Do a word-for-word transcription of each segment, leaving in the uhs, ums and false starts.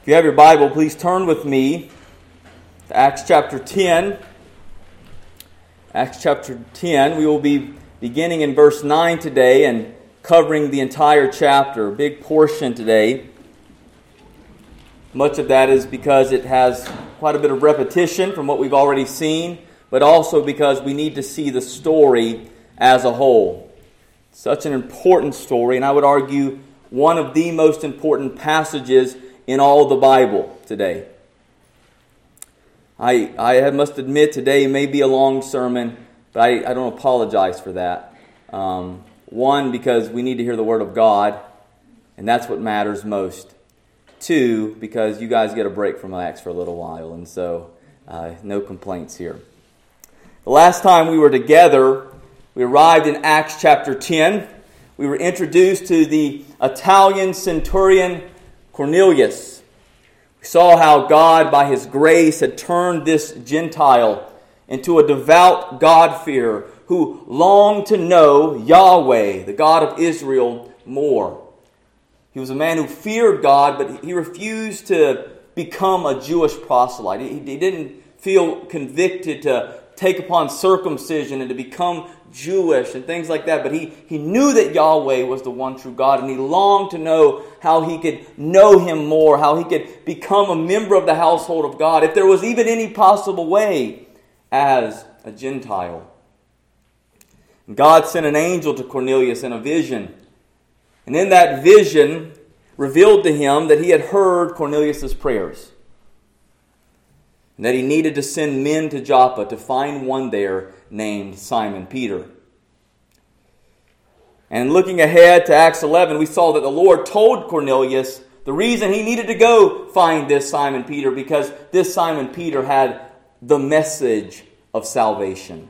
If you have your Bible, please turn with me to Acts chapter ten. Acts chapter ten. We will be beginning in verse nine today and covering the entire chapter, a big portion today. Much of that is because it has quite a bit of repetition from what we've already seen, but also because we need to see the story as a whole. Such an important story, and I would argue one of the most important passages in all the Bible today. I I must admit today may be a long sermon, but I, I don't apologize for that. Um, one, because we need to hear the Word of God, and that's what matters most. Two, because you guys get a break from Acts for a little while, and so uh, no complaints here. The last time we were together, we arrived in Acts chapter ten. We were introduced to the Italian centurion Cornelius. We saw how God, by His grace, had turned this Gentile into a devout God-fearer who longed to know Yahweh, the God of Israel, more. He was a man who feared God, but he refused to become a Jewish proselyte. He, he didn't feel convicted to take upon circumcision and to become Jewish and things like that. But he, he knew that Yahweh was the one true God, and he longed to know how he could know Him more, how he could become a member of the household of God, if there was even any possible way as a Gentile. God sent an angel to Cornelius in a vision. And in that vision, revealed to him that he had heard Cornelius' prayers, and that he needed to send men to Joppa to find one there named Simon Peter. And looking ahead to Acts eleven, we saw that the Lord told Cornelius the reason he needed to go find this Simon Peter, because this Simon Peter had the message of salvation.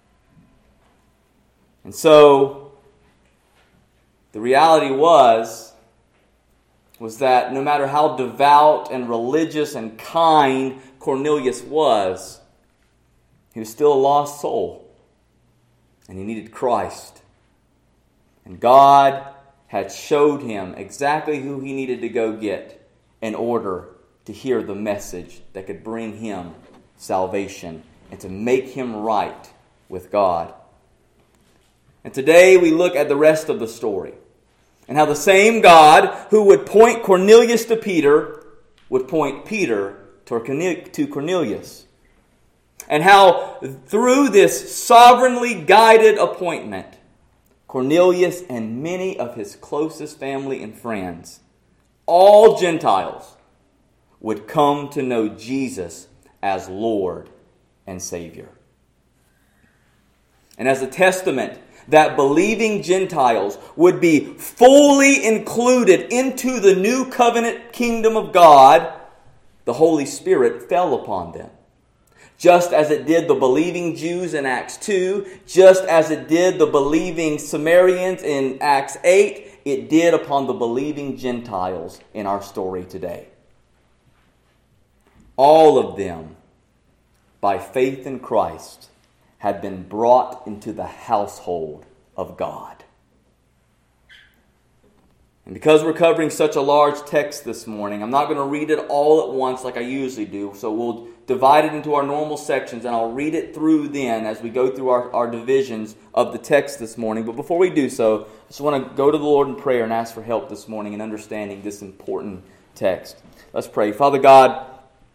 And so, the reality was, was that no matter how devout and religious and kind Cornelius was, he was still a lost soul, and he needed Christ. And God had showed him exactly who he needed to go get in order to hear the message that could bring him salvation and to make him right with God. And today we look at the rest of the story, and how the same God who would point Cornelius to Peter would point Peter to Cornelius. And how through this sovereignly guided appointment, Cornelius and many of his closest family and friends, all Gentiles, would come to know Jesus as Lord and Savior. And as a testament that believing Gentiles would be fully included into the new covenant kingdom of God, the Holy Spirit fell upon them. Just as it did the believing Jews in Acts two, just as it did the believing Samaritans in Acts eight, it did upon the believing Gentiles in our story today. All of them, by faith in Christ, had been brought into the household of God. And because we're covering such a large text this morning, I'm not going to read it all at once like I usually do. So we'll divide it into our normal sections, and I'll read it through then as we go through our, our divisions of the text this morning. But before we do so, I just want to go to the Lord in prayer and ask for help this morning in understanding this important text. Let's pray. Father God,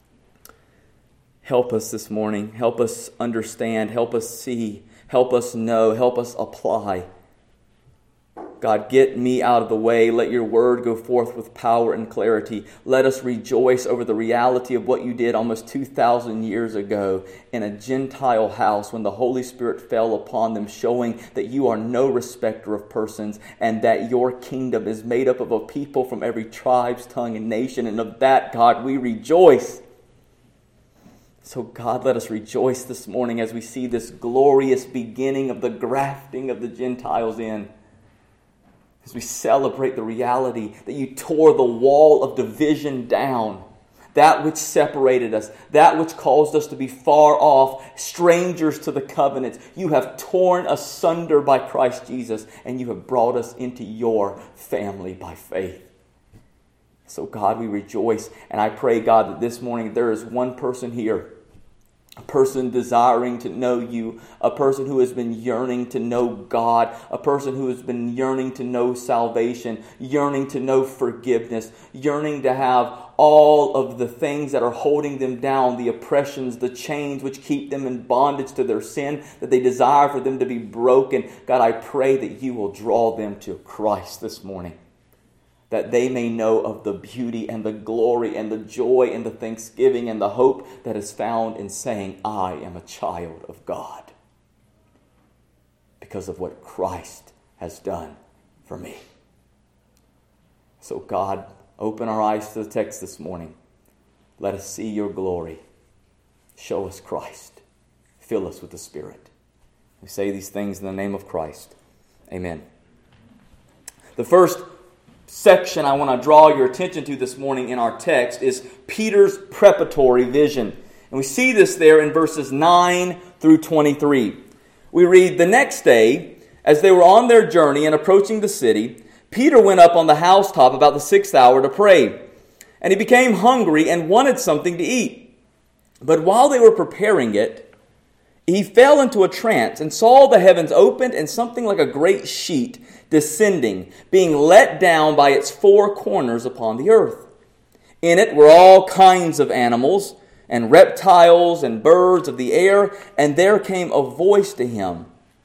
help us this morning. Help us understand. Help us see. Help us know. Help us apply. God, get me out of the way. Let your word go forth with power and clarity. Let us rejoice over the reality of what you did almost two thousand years ago in a Gentile house when the Holy Spirit fell upon them, showing that you are no respecter of persons and that your kingdom is made up of a people from every tribe, tongue, and nation. And of that, God, we rejoice. So God, let us rejoice this morning as we see this glorious beginning of the grafting of the Gentiles in. As we celebrate the reality that you tore the wall of division down, that which separated us, that which caused us to be far off, strangers to the covenants, you have torn asunder by Christ Jesus, and you have brought us into your family by faith. So God, we rejoice. And I pray, God, that this morning there is one person here, a person desiring to know you, a person who has been yearning to know God, a person who has been yearning to know salvation, yearning to know forgiveness, yearning to have all of the things that are holding them down, the oppressions, the chains which keep them in bondage to their sin, that they desire for them to be broken. God, I pray that you will draw them to Christ this morning, that they may know of the beauty and the glory and the joy and the thanksgiving and the hope that is found in saying, I am a child of God because of what Christ has done for me. So God, open our eyes to the text this morning. Let us see your glory. Show us Christ. Fill us with the Spirit. We say these things in the name of Christ. Amen. The first section I want to draw your attention to this morning in our text is Peter's preparatory vision. And we see this there in verses nine through twenty-three. We read, the next day, as they were on their journey and approaching the city, Peter went up on the housetop about the sixth hour to pray. And he became hungry and wanted something to eat. But while they were preparing it, he fell into a trance and saw the heavens opened and something like a great sheet descending, being let down by its four corners upon the earth. In it were all kinds of animals and reptiles and birds of the air, and there came a voice to him,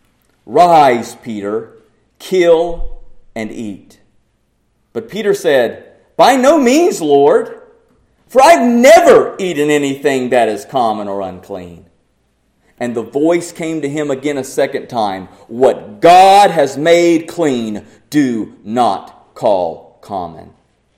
Rise, Peter, kill and eat. But Peter said, By no means, Lord, for I've never eaten anything that is common or unclean. And the voice came to him again a second time, What God has made clean, do not call common.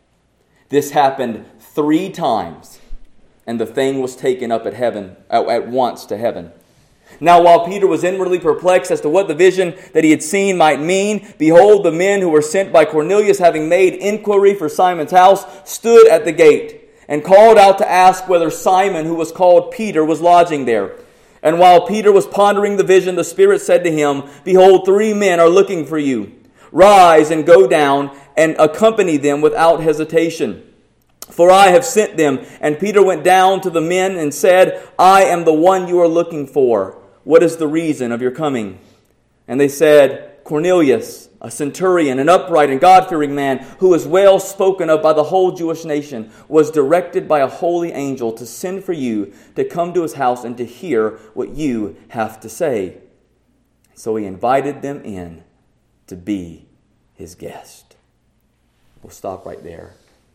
This happened three times, and the thing was taken up at heaven at once to heaven. Now while Peter was inwardly perplexed as to what the vision that he had seen might mean, behold, the men who were sent by Cornelius, having made inquiry for Simon's house, stood at the gate, and called out to ask whether Simon, who was called Peter, was lodging there. And while Peter was pondering the vision, the Spirit said to him, Behold, three men are looking for you. Rise and go down and accompany them without hesitation. For I have sent them. And Peter went down to the men and said, I am the one you are looking for. What is the reason of your coming? And they said, Cornelius, a centurion, an upright and God-fearing man, who is well spoken of by the whole Jewish nation, was directed by a holy angel to send for you to come to his house and to hear what you have to say. So he invited them in to be his guest. We'll stop right there.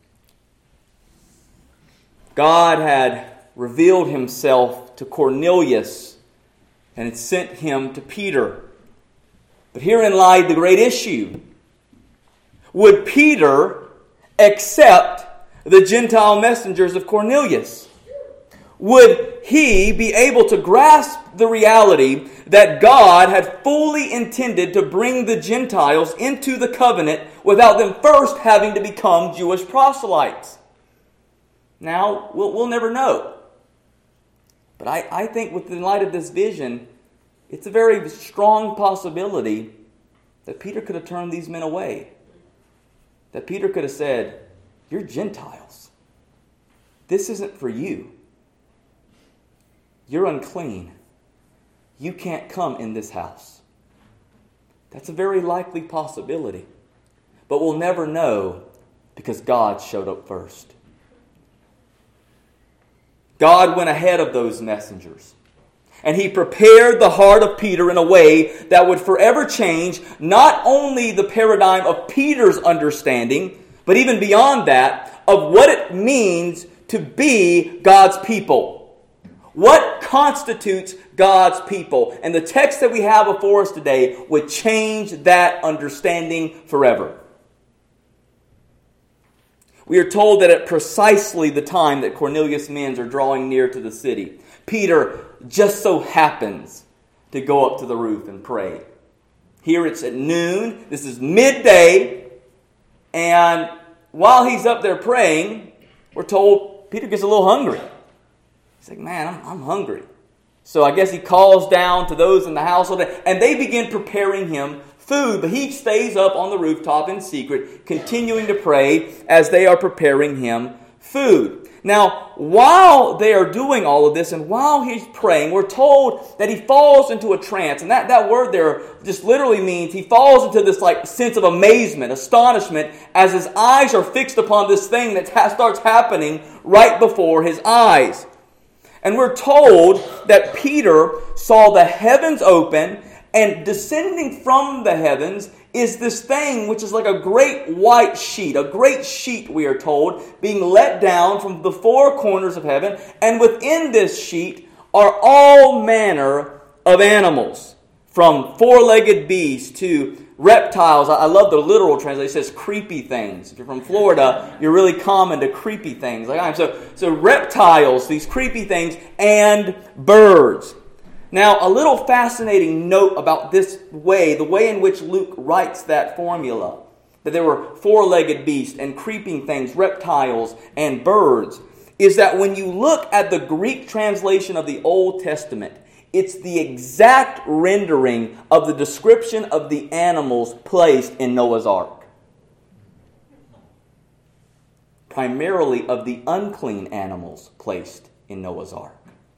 God had revealed himself to Cornelius and had sent him to Peter. But herein lied the great issue. Would Peter accept the Gentile messengers of Cornelius? Would he be able to grasp the reality that God had fully intended to bring the Gentiles into the covenant without them first having to become Jewish proselytes? Now, we'll, we'll never know. But I, I think within light of this vision, it's a very strong possibility that Peter could have turned these men away. That Peter could have said, You're Gentiles. This isn't for you. You're unclean. You can't come in this house. That's a very likely possibility. But we'll never know because God showed up first. God went ahead of those messengers. And he prepared the heart of Peter in a way that would forever change not only the paradigm of Peter's understanding, but even beyond that, of what it means to be God's people. What constitutes God's people? And the text that we have before us today would change that understanding forever. We are told that at precisely the time that Cornelius' men are drawing near to the city, Peter just so happens to go up to the roof and pray. Here it's at noon. This is midday. And while he's up there praying, we're told Peter gets a little hungry. He's like, man, I'm, I'm hungry. So I guess he calls down to those in the household, and they begin preparing him food, but he stays up on the rooftop in secret, continuing to pray as they are preparing him food. Now, while they are doing all of this and while he's praying, we're told that he falls into a trance. And that, that word there just literally means he falls into this like sense of amazement, astonishment, as his eyes are fixed upon this thing that ha- starts happening right before his eyes. And we're told that Peter saw the heavens open, and descending from the heavens is this thing which is like a great white sheet, a great sheet, we are told, being let down from the four corners of heaven. And within this sheet are all manner of animals, from four-legged beasts to reptiles. I love the literal translation. It says creepy things. If you're from Florida, you're really common to creepy things. Like I am. So, so reptiles, these creepy things, and birds. Now, a little fascinating note about this way, the way in which Luke writes that formula, that there were four-legged beasts and creeping things, reptiles and birds, is that when you look at the Greek translation of the Old Testament, it's the exact rendering of the description of the animals placed in Noah's Ark. Primarily of the unclean animals placed in Noah's Ark.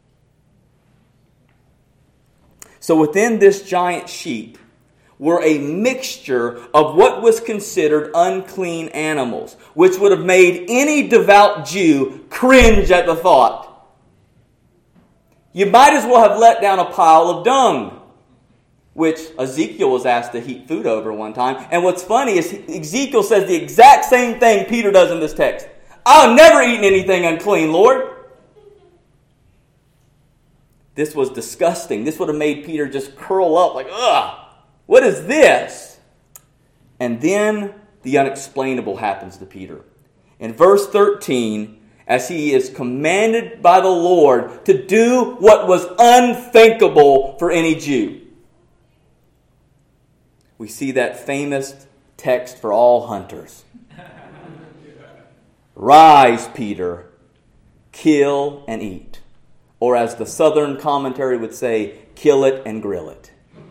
So within this giant sheet were a mixture of what was considered unclean animals, which would have made any devout Jew cringe at the thought. You might as well have let down a pile of dung, which Ezekiel was asked to heat food over one time. And what's funny is Ezekiel says the exact same thing Peter does in this text. I've never eaten anything unclean, Lord. This was disgusting. This would have made Peter just curl up like, ugh, what is this? And then the unexplainable happens to Peter. In verse thirteen, as he is commanded by the Lord to do what was unthinkable for any Jew, we see that famous text for all hunters. Rise, Peter, kill and eat. Or as the Southern commentary would say, kill it and grill it.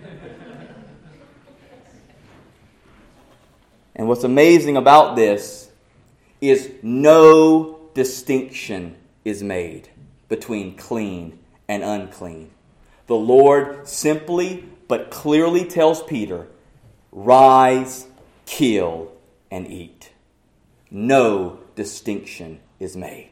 And what's amazing about this is no distinction is made between clean and unclean. The Lord simply but clearly tells Peter, rise, kill, and eat. No distinction is made.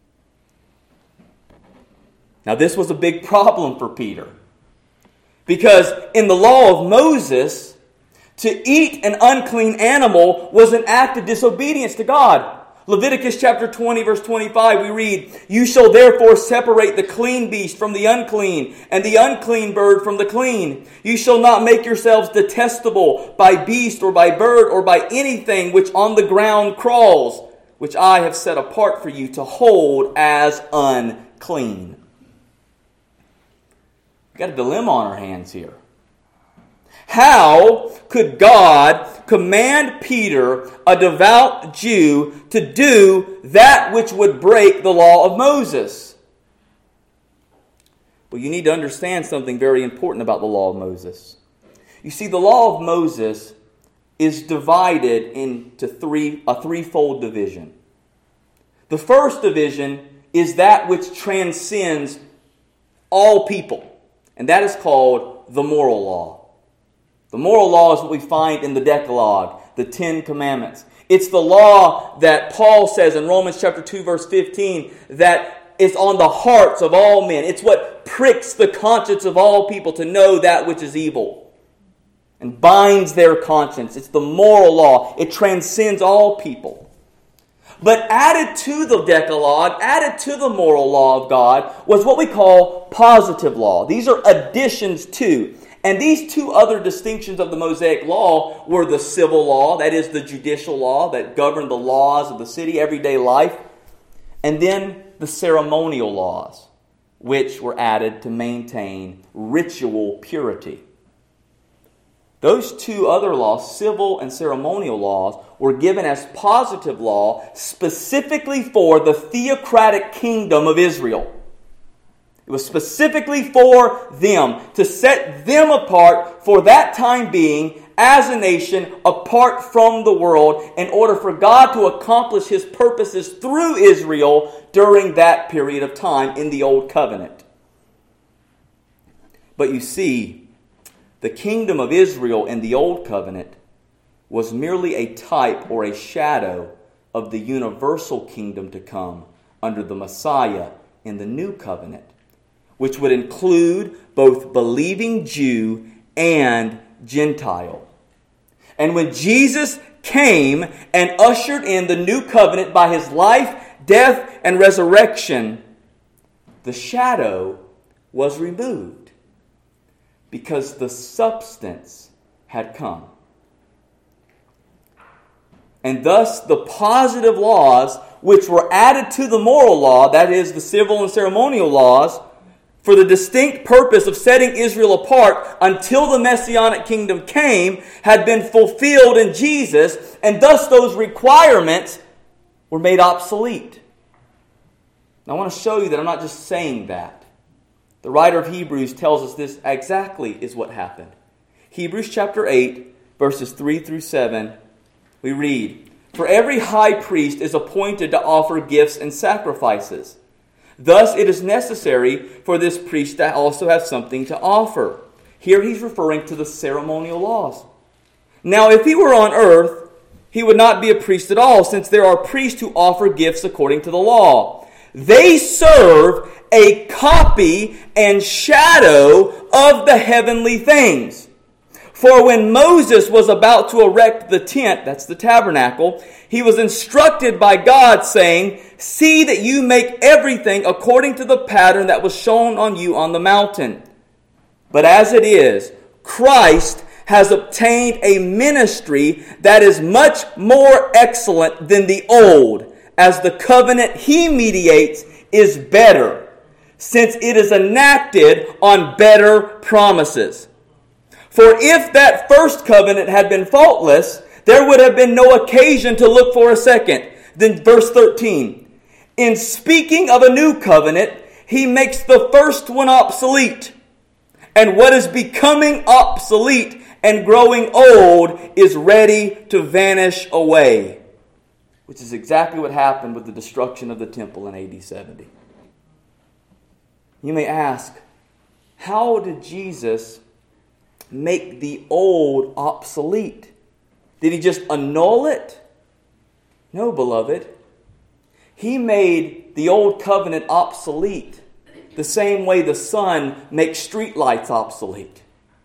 Now, this was a big problem for Peter, because in the law of Moses, to eat an unclean animal was an act of disobedience to God. Leviticus chapter twenty, verse twenty-five, we read, you shall therefore separate the clean beast from the unclean, and the unclean bird from the clean. You shall not make yourselves detestable by beast or by bird or by anything which on the ground crawls, which I have set apart for you to hold as unclean. We've got a dilemma on our hands here. How could God command Peter, a devout Jew, to do that which would break the law of Moses? Well, you need to understand something very important about the law of Moses. You see, the law of Moses is divided into three, a threefold division. The first division is that which transcends all people. And that is called the moral law. The moral law is what we find in the Decalogue, the Ten Commandments. It's the law that Paul says in Romans chapter two, verse fifteen, that is on the hearts of all men. It's what pricks the conscience of all people to know that which is evil and binds their conscience. It's the moral law. It transcends all people. But added to the Decalogue, added to the moral law of God, was what we call positive law. These are additions to. And these two other distinctions of the Mosaic law were the civil law, that is the judicial law that governed the laws of the city, everyday life, and then the ceremonial laws, which were added to maintain ritual purity. Those two other laws, civil and ceremonial laws, were given as positive law specifically for the theocratic kingdom of Israel. It was specifically for them, to set them apart for that time being as a nation apart from the world in order for God to accomplish His purposes through Israel during that period of time in the Old Covenant. But you see, the kingdom of Israel in the Old Covenant was merely a type or a shadow of the universal kingdom to come under the Messiah in the New Covenant, which would include both believing Jew and Gentile. And when Jesus came and ushered in the New Covenant by His life, death, and resurrection, the shadow was removed because the substance had come. And thus the positive laws which were added to the moral law, that is the civil and ceremonial laws, for the distinct purpose of setting Israel apart until the Messianic kingdom came, had been fulfilled in Jesus, and thus those requirements were made obsolete. Now I want to show you that I'm not just saying that. The writer of Hebrews tells us this exactly is what happened. Hebrews chapter eight, verses three through seven, we read, "For every high priest is appointed to offer gifts and sacrifices. Thus it is necessary for this priest to also have something to offer." Here he's referring to the ceremonial laws. "Now if he were on earth, he would not be a priest at all, since there are priests who offer gifts according to the law. They serve a copy and shadow of the heavenly things. For when Moses was about to erect the tent," that's the tabernacle, "he was instructed by God, saying, 'See that you make everything according to the pattern that was shown on you on the mountain.' But as it is, Christ has obtained a ministry that is much more excellent than the old, as the covenant He mediates is better, since it is enacted on better promises. For if that first covenant had been faultless, there would have been no occasion to look for a second." Then verse thirteen, "In speaking of a new covenant, He makes the first one obsolete. And what is becoming obsolete and growing old is ready to vanish away." Which is exactly what happened with the destruction of the temple in A D seventy. You may ask, how did Jesus make the old obsolete? Did He just annul it? No, beloved. He made the old covenant obsolete the same way the sun makes streetlights obsolete.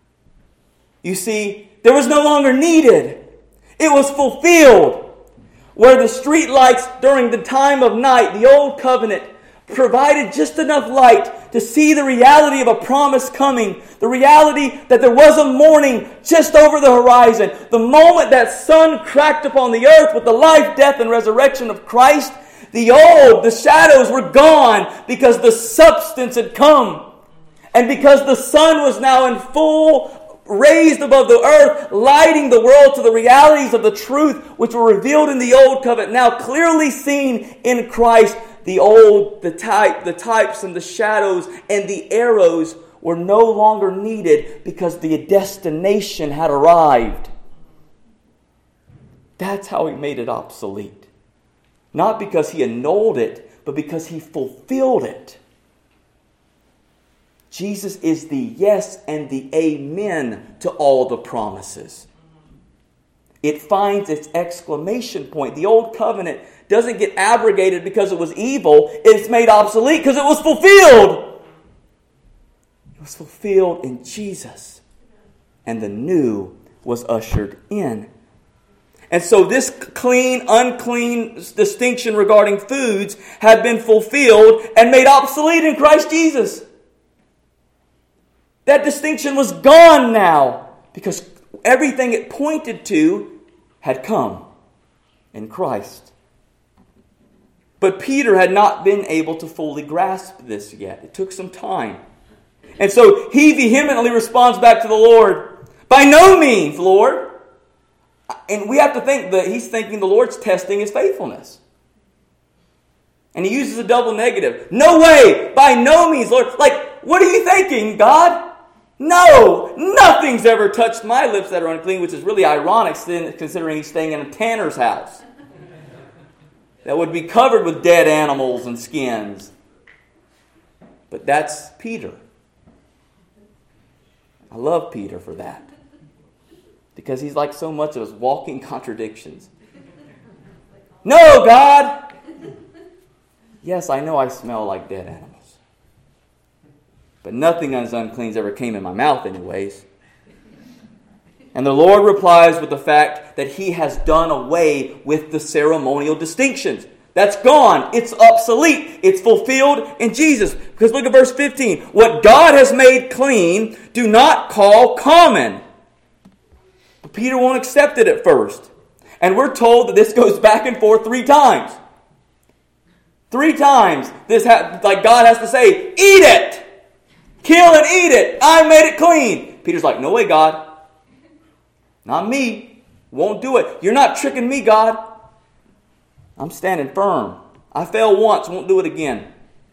You see, there was no longer needed. It was fulfilled. Where the streetlights during the time of night, the old covenant provided just enough light to see the reality of a promise coming, the reality that there was a morning just over the horizon. The moment that sun cracked upon the earth with the life, death, and resurrection of Christ, the old, the shadows were gone because the substance had come. And because the sun was now in full, raised above the earth, lighting the world to the realities of the truth which were revealed in the old covenant, now clearly seen in Christ. The old, the type, the types and the shadows and the arrows were no longer needed because the destination had arrived. That's how He made it obsolete. Not because He annulled it, but because He fulfilled it. Jesus is the yes and the amen to all the promises. It finds its exclamation point. The old covenant doesn't get abrogated because it was evil. It's made obsolete because it was fulfilled. It was fulfilled in Jesus. And the new was ushered in. And so this clean, unclean distinction regarding foods had been fulfilled and made obsolete in Christ Jesus. That distinction was gone now because everything it pointed to had come in Christ. But Peter had not been able to fully grasp this yet. It took some time. And so he vehemently responds back to the Lord, "By no means, Lord." And we have to think that he's thinking the Lord's testing his faithfulness. And he uses a double negative. "No way, by no means, Lord." Like, what are you thinking, God? No, nothing's ever touched my lips that are unclean, which is really ironic considering he's staying in a tanner's house that would be covered with dead animals and skins. But that's Peter. I love Peter for that, because he's like so much of us, walking contradictions. No, God! Yes, I know I smell like dead animals. But nothing as unclean ever came in my mouth anyways. And the Lord replies with the fact that he has done away with the ceremonial distinctions. That's gone. It's obsolete. It's fulfilled in Jesus. Because look at verse fifteen. What God has made clean, do not call common. But Peter won't accept it at first. And we're told that this goes back and forth three times. Three times. This ha- like God has to say, eat it. Kill and eat it. I made it clean. Peter's like, no way, God. Not me. Won't do it. You're not tricking me, God. I'm standing firm. I failed once. Won't do it again.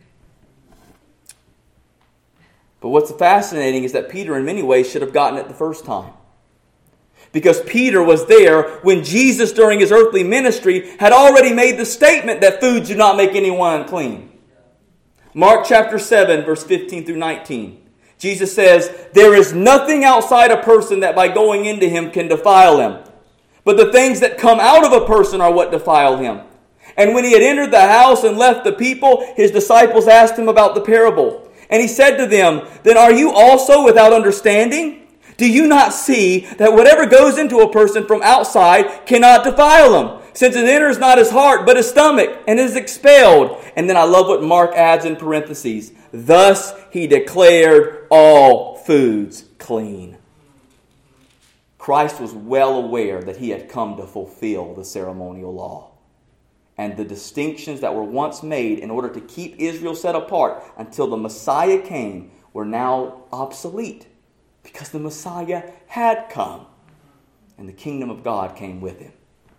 But what's fascinating is that Peter in many ways should have gotten it the first time. Because Peter was there when Jesus during his earthly ministry had already made the statement that foods do not make anyone unclean. Mark chapter seven, verse fifteen through nineteen. Jesus says, there is nothing outside a person that by going into him can defile him. But the things that come out of a person are what defile him. And when he had entered the house and left the people, his disciples asked him about the parable. And he said to them, then are you also without understanding? Do you not see that whatever goes into a person from outside cannot defile him? Since it enters not his heart, but his stomach, and is expelled. And then I love what Mark adds in parentheses. Thus he declared all foods clean. Christ was well aware that he had come to fulfill the ceremonial law. And the distinctions that were once made in order to keep Israel set apart until the Messiah came were now obsolete. Because the Messiah had come. And the kingdom of God came with him.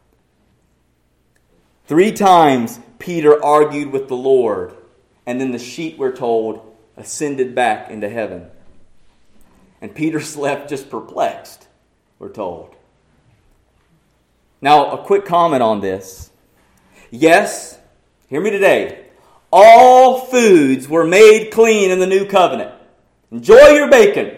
Three times Peter argued with the Lord, and then the sheep, we're told, ascended back into heaven. And Peter's left just perplexed, we're told. Now, a quick comment on this. Yes, hear me today, all foods were made clean in the new covenant. Enjoy your bacon.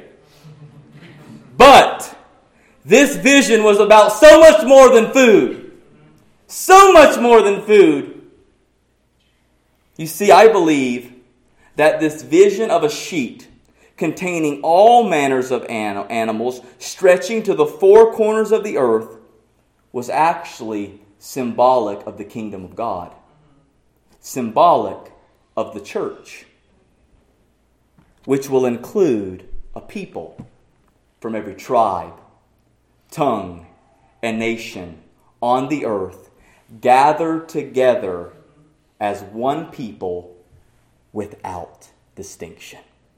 But this vision was about so much more than food. So much more than food. You see, I believe that this vision of a sheet containing all manners of an- animals stretching to the four corners of the earth was actually symbolic of the kingdom of God. Symbolic of the church, which will include a people from every tribe, tongue, and nation on the earth, gathered together as one people without distinction.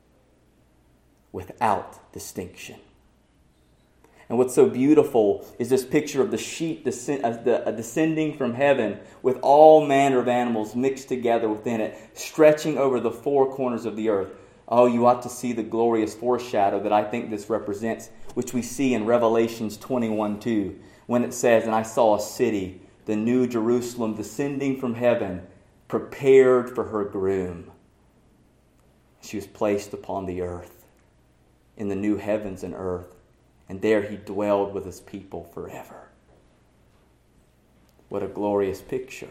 Without distinction. And what's so beautiful is this picture of the sheep descend, uh, the, uh, descending from heaven with all manner of animals mixed together within it, stretching over the four corners of the earth. Oh, you ought to see the glorious foreshadow that I think this represents, which we see in Revelations twenty-one two, when it says, and I saw a city, the new Jerusalem, descending from heaven, prepared for her groom. She was placed upon the earth, in the new heavens and earth, and there he dwelled with his people forever. What a glorious picture.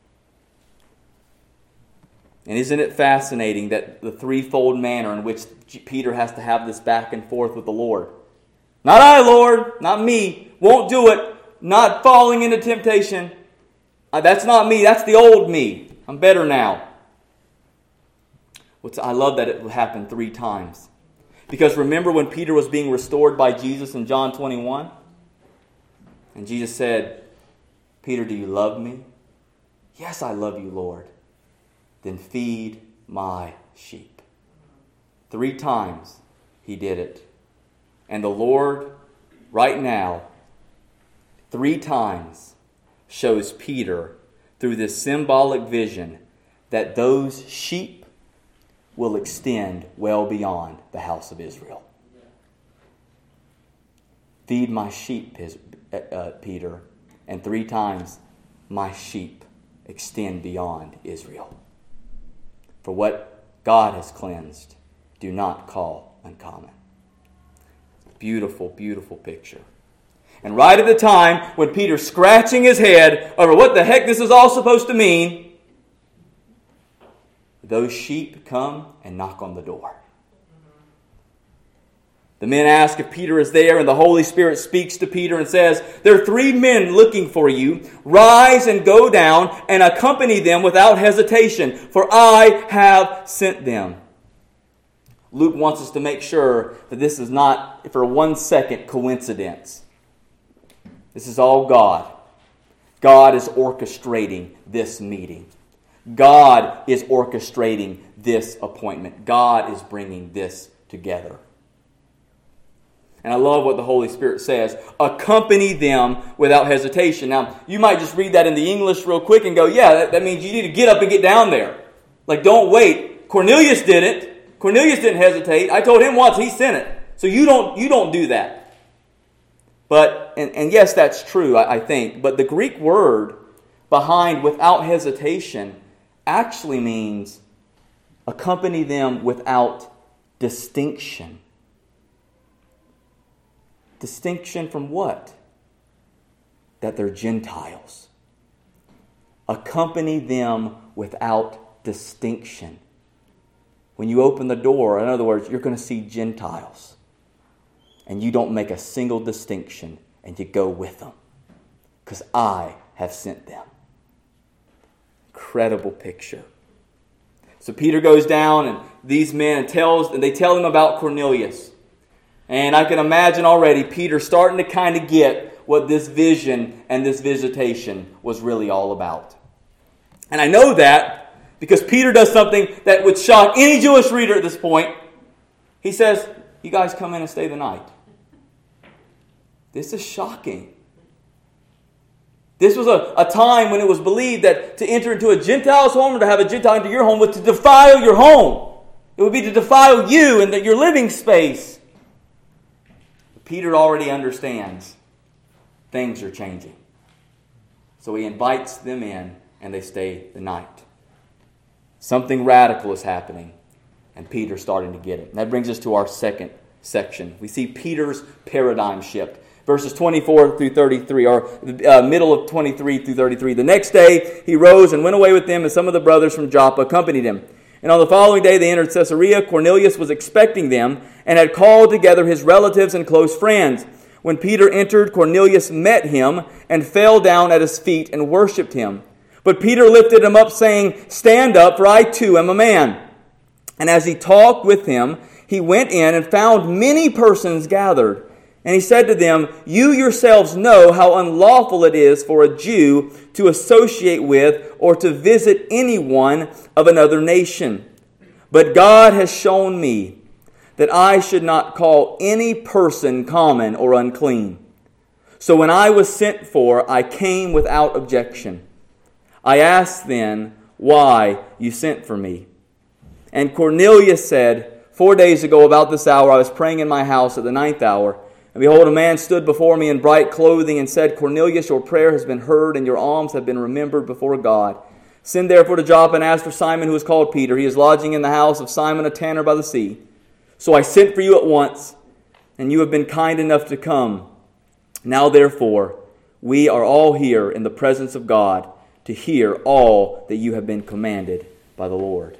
And isn't it fascinating that the threefold manner in which Peter has to have this back and forth with the Lord? Not I, Lord, not me, won't do it. Not falling into temptation. Uh, that's not me. That's the old me. I'm better now. What's, I love that it happened three times. Because remember when Peter was being restored by Jesus in John twenty-one? And Jesus said, Peter, do you love me? Yes, I love you, Lord. Then feed my sheep. Three times he did it. And the Lord, right now, three times shows Peter through this symbolic vision that those sheep will extend well beyond the house of Israel. Feed my sheep, uh, Peter. And three times, my sheep extend beyond Israel. For what God has cleansed, do not call uncommon. Beautiful, beautiful picture. And right at the time when Peter's scratching his head over what the heck this is all supposed to mean, those sheep come and knock on the door. The men ask if Peter is there, and the Holy Spirit speaks to Peter and says, "There are three men looking for you. Rise and go down and accompany them without hesitation, for I have sent them." Luke wants us to make sure that this is not for one second coincidence. This is all God. God is orchestrating this meeting. God is orchestrating this appointment. God is bringing this together. And I love what the Holy Spirit says. Accompany them without hesitation. Now, you might just read that in the English real quick and go, yeah, that, that means you need to get up and get down there. Like, don't wait. Cornelius didn't. Cornelius didn't hesitate. I told him once, he sent it. So you don't you don't do that. But, and, and yes, that's true, I, I think. But the Greek word behind without hesitation actually means accompany them without distinction. Distinction from what? That they're Gentiles. Accompany them without distinction. When you open the door, in other words, you're going to see Gentiles. And you don't make a single distinction and you go with them. Because I have sent them. Incredible picture. So Peter goes down and these men tells, and they tell him about Cornelius. And I can imagine already Peter starting to kind of get what this vision and this visitation was really all about. And I know that because Peter does something that would shock any Jewish reader at this point. He says, "You guys come in and stay the night." This is shocking. This was a, a time when it was believed that to enter into a Gentile's home or to have a Gentile into your home was to defile your home. It would be to defile you and the, your living space. Peter already understands things are changing. So he invites them in and they stay the night. Something radical is happening and Peter's starting to get it. And that brings us to our second section. We see Peter's paradigm shift. Verses twenty-four through thirty-three, or uh, middle of twenty-three through thirty-three. The next day he rose and went away with them, and some of the brothers from Joppa accompanied him. And on the following day they entered Caesarea. Cornelius was expecting them and had called together his relatives and close friends. When Peter entered, Cornelius met him and fell down at his feet and worshipped him. But Peter lifted him up, saying, "Stand up, for I too am a man." And as he talked with him, he went in and found many persons gathered. And he said to them, "You yourselves know how unlawful it is for a Jew to associate with or to visit anyone of another nation. But God has shown me that I should not call any person common or unclean. So when I was sent for, I came without objection. I asked then why you sent for me. And Cornelius said, Four days ago about this hour I was praying in my house at the ninth hour. And behold, a man stood before me in bright clothing and said, Cornelius, your prayer has been heard and your alms have been remembered before God. Send therefore to Joppa and ask for Simon, who is called Peter. He is lodging in the house of Simon, a tanner by the sea. So I sent for you at once, and you have been kind enough to come. Now therefore, we are all here in the presence of God to hear all that you have been commanded by the Lord."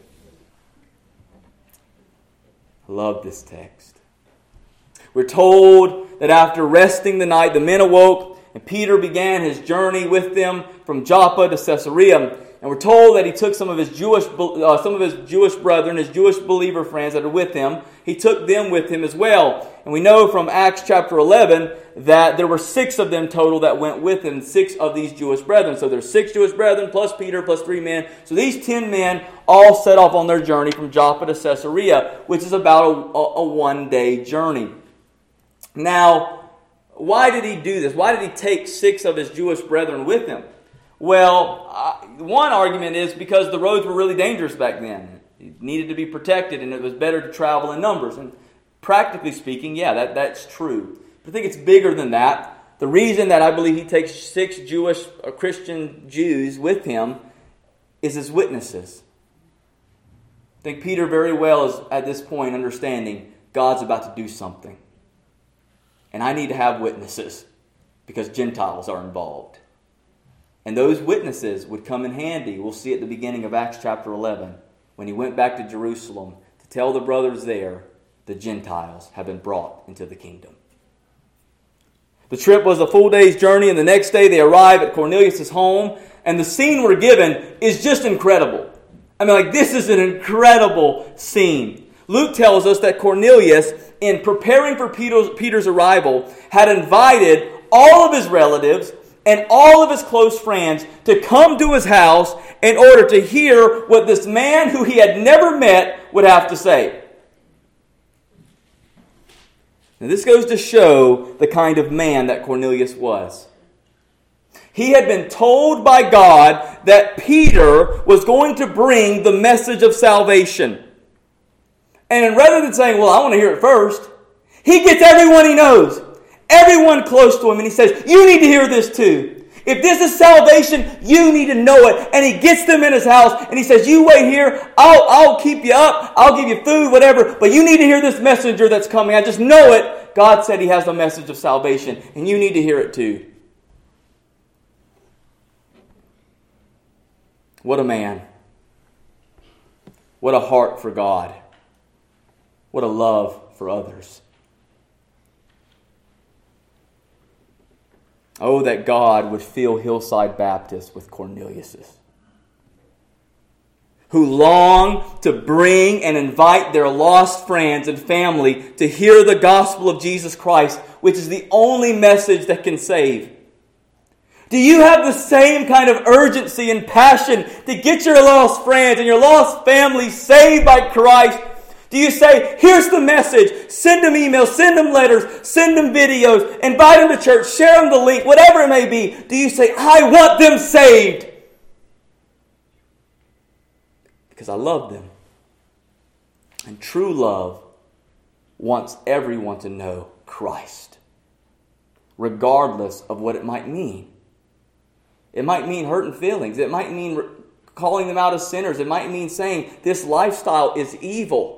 I love this text. We're told that after resting the night, the men awoke, and Peter began his journey with them from Joppa to Caesarea. And we're told that he took some of his Jewish, uh, some of his Jewish brethren, his Jewish believer friends that are with him. He took them with him as well. And we know from Acts chapter eleven that there were six of them total that went with him, six of these Jewish brethren. So there's six Jewish brethren plus Peter plus three men. So these ten men all set off on their journey from Joppa to Caesarea, which is about a, a, a one-day journey. Now, why did he do this? Why did he take six of his Jewish brethren with him? Well, uh, one argument is because the roads were really dangerous back then. It needed to be protected, and it was better to travel in numbers. And practically speaking, yeah, that, that's true. But I think it's bigger than that. The reason that I believe he takes six Jewish or Christian Jews with him is as witnesses. I think Peter very well is at this point understanding God's about to do something. And I need to have witnesses because Gentiles are involved. And those witnesses would come in handy. We'll see at the beginning of Acts chapter eleven when he went back to Jerusalem to tell the brothers there the Gentiles have been brought into the kingdom. The trip was a full day's journey, and the next day they arrive at Cornelius' home, and the scene we're given is just incredible. I mean, like, this is an incredible scene. Luke tells us that Cornelius, in preparing for Peter's, Peter's arrival, had invited all of his relatives and all of his close friends to come to his house in order to hear what this man who he had never met would have to say. Now, this goes to show the kind of man that Cornelius was. He had been told by God that Peter was going to bring the message of salvation. And rather than saying, well, I want to hear it first, he gets everyone he knows, everyone close to him, and he says, you need to hear this too. If this is salvation, you need to know it. And he gets them in his house, and he says, you wait here, I'll, I'll keep you up, I'll give you food, whatever, but you need to hear this messenger that's coming. I just know it. God said he has the message of salvation, and you need to hear it too. What a man. What a heart for God. What a love for others. Oh, that God would fill Hillside Baptist with Corneliuses, who long to bring and invite their lost friends and family to hear the gospel of Jesus Christ, which is the only message that can save. Do you have the same kind of urgency and passion to get your lost friends and your lost family saved by Christ? Do you say, here's the message, send them emails, send them letters, send them videos, invite them to church, share them the link, whatever it may be? Do you say, I want them saved? Because I love them. And true love wants everyone to know Christ, regardless of what it might mean. It might mean hurting feelings. It might mean calling them out as sinners. It might mean saying this lifestyle is evil.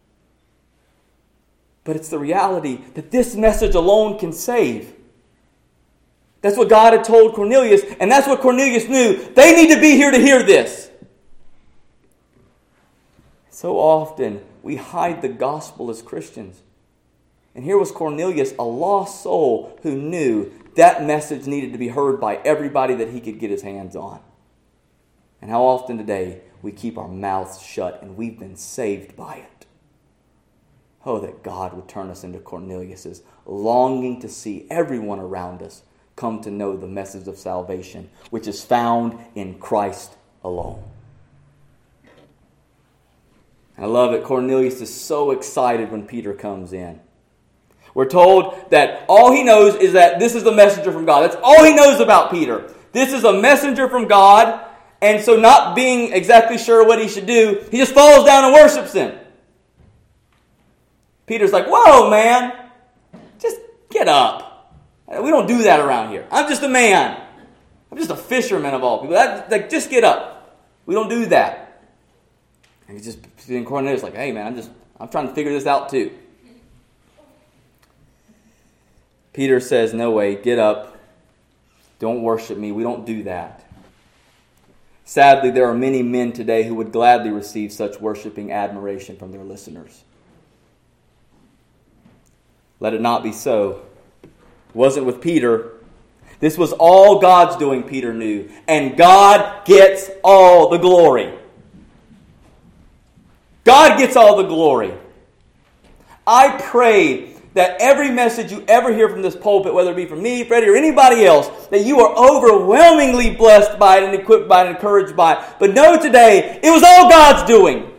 But it's the reality that this message alone can save. That's what God had told Cornelius, and that's what Cornelius knew. They need to be here to hear this. So often we hide the gospel as Christians. And here was Cornelius, a lost soul who knew that message needed to be heard by everybody that he could get his hands on. And how often today we keep our mouths shut and we've been saved by it. Oh, that God would turn us into Corneliuses, longing to see everyone around us come to know the message of salvation, which is found in Christ alone. I love it. Cornelius is so excited when Peter comes in. We're told that all he knows is that this is the messenger from God. That's all he knows about Peter. This is a messenger from God, and so not being exactly sure what he should do, he just falls down and worships him. Peter's like, whoa, man, just get up. We don't do that around here. I'm just a man. I'm just a fisherman of all people. That, like, just get up. We don't do that. And he's just sitting Cornelius like, hey, man, I'm just, I'm trying to figure this out too. Peter says, no way, get up. Don't worship me. We don't do that. Sadly, there are many men today who would gladly receive such worshiping admiration from their listeners. Let it not be so. It wasn't with Peter. This was all God's doing, Peter knew. And God gets all the glory. God gets all the glory. I pray that every message you ever hear from this pulpit, whether it be from me, Freddie, or anybody else, that you are overwhelmingly blessed by it and equipped by it and encouraged by it. But know today, it was all God's doing.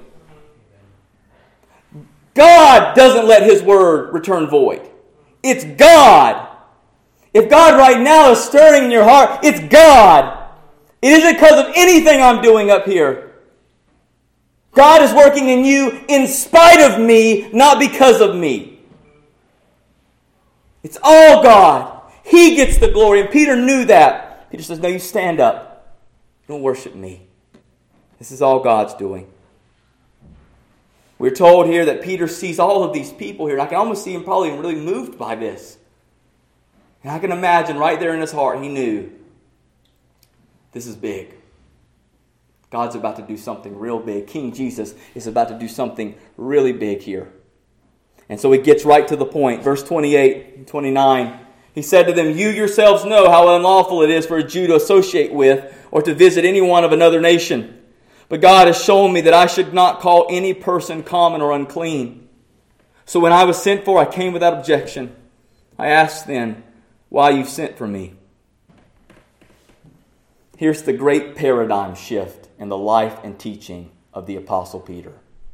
God doesn't let His word return void. It's God. If God right now is stirring in your heart, it's God. It isn't because of anything I'm doing up here. God is working in you in spite of me, not because of me. It's all God. He gets the glory. And Peter knew that. Peter says, no, you stand up. Don't worship me. This is all God's doing. We're told here that Peter sees all of these people here. And I can almost see him probably really moved by this. And I can imagine right there in his heart, he knew, this is big. God's about to do something real big. King Jesus is about to do something really big here. And so he gets right to the point. Verse twenty-eight and twenty-nine. He said to them, you yourselves know how unlawful it is for a Jew to associate with or to visit anyone of another nation. But God has shown me that I should not call any person common or unclean. So when I was sent for, I came without objection. I asked then, why you sent for me? Here's the great paradigm shift in the life and teaching of the Apostle Peter.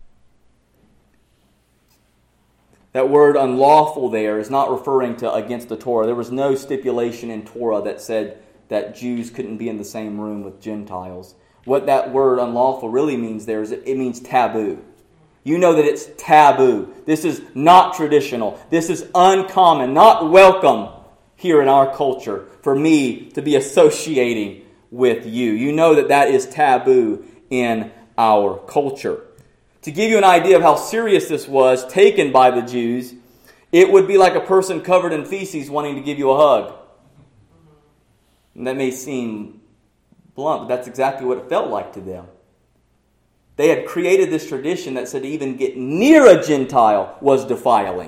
That word unlawful there is not referring to against the Torah. There was no stipulation in Torah that said that Jews couldn't be in the same room with Gentiles. What that word unlawful really means there is it means taboo. You know that it's taboo. This is not traditional. This is uncommon, not welcome here in our culture for me to be associating with you. You know that that is taboo in our culture. To give you an idea of how serious this was taken by the Jews, it would be like a person covered in feces wanting to give you a hug. And that may seem blunt, but that's exactly what it felt like to them. They had created this tradition that said to even get near a Gentile was defiling.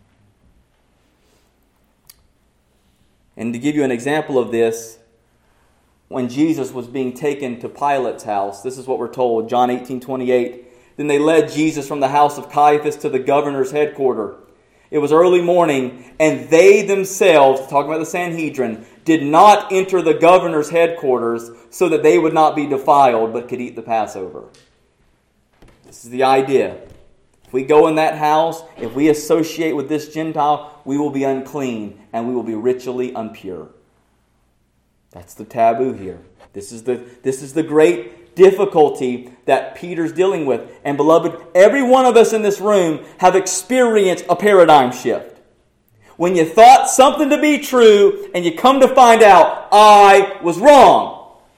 And to give you an example of this, when Jesus was being taken to Pilate's house, this is what we're told, John eighteen twenty-eight. Then they led Jesus from the house of Caiaphas to the governor's headquarters. It was early morning, and they themselves, talking about the Sanhedrin, did not enter the governor's headquarters so that they would not be defiled, but could eat the Passover. This is the idea. If we go in that house, if we associate with this Gentile, we will be unclean and we will be ritually impure. That's the taboo here. This is the, this is the great difficulty that Peter's dealing with. And beloved, every one of us in this room have experienced a paradigm shift. When you thought something to be true and you come to find out, I was wrong.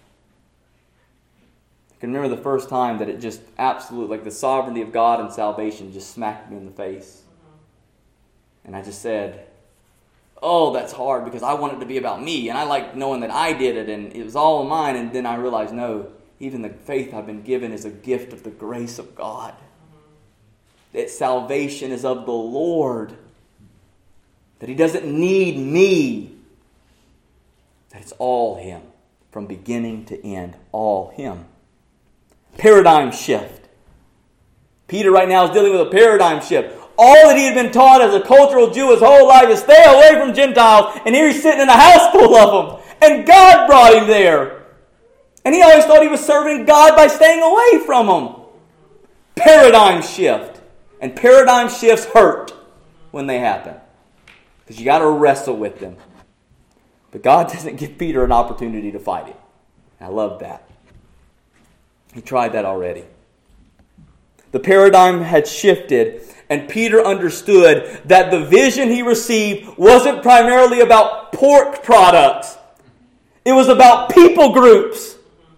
I can remember the first time that it just absolutely, like the sovereignty of God and salvation just smacked me in the face. And I just said, oh, that's hard because I want it to be about me. And I like knowing that I did it and it was all mine. And then I realized, no, even the faith I've been given is a gift of the grace of God. That salvation is of the Lord. That He doesn't need me. That it's all Him. From beginning to end, all Him. Paradigm shift. Peter right now is dealing with a paradigm shift. All that he had been taught as a cultural Jew his whole life is stay away from Gentiles. And here he's sitting in a house full of them. And God brought him there. And he always thought he was serving God by staying away from them. Paradigm shift. And paradigm shifts hurt when they happen. Because you got to wrestle with them. But God doesn't give Peter an opportunity to fight it. I love that. He tried that already. The paradigm had shifted, and Peter understood that the vision he received wasn't primarily about pork products. It was about people groups.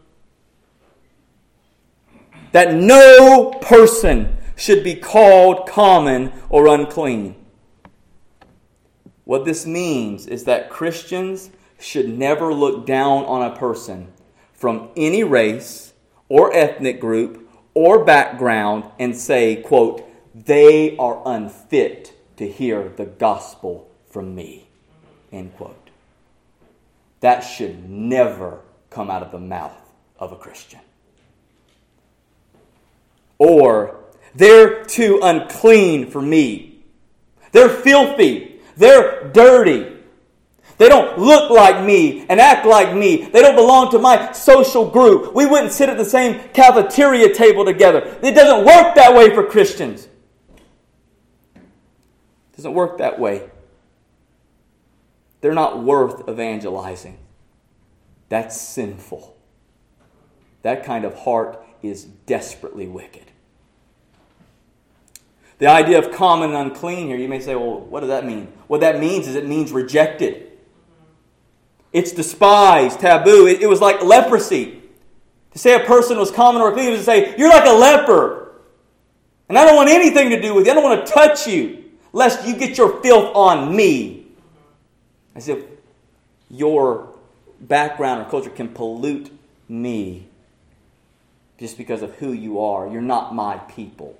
That no person should be called common or unclean. What this means is that Christians should never look down on a person from any race or ethnic group or background and say, quote, they are unfit to hear the gospel from me, end quote. That should never come out of the mouth of a Christian. Or, they're too unclean for me. They're filthy. They're dirty. They don't look like me and act like me. They don't belong to my social group. We wouldn't sit at the same cafeteria table together. It doesn't work that way for Christians. It doesn't work that way. They're not worth evangelizing. That's sinful. That kind of heart is desperately wicked. The idea of common and unclean here, you may say, well, what does that mean? What that means is it means rejected. It's despised, taboo. It, it was like leprosy. To say a person was common or clean was to say, you're like a leper. And I don't want anything to do with you. I don't want to touch you, lest you get your filth on me. As if your background or culture can pollute me just because of who you are. You're not my people.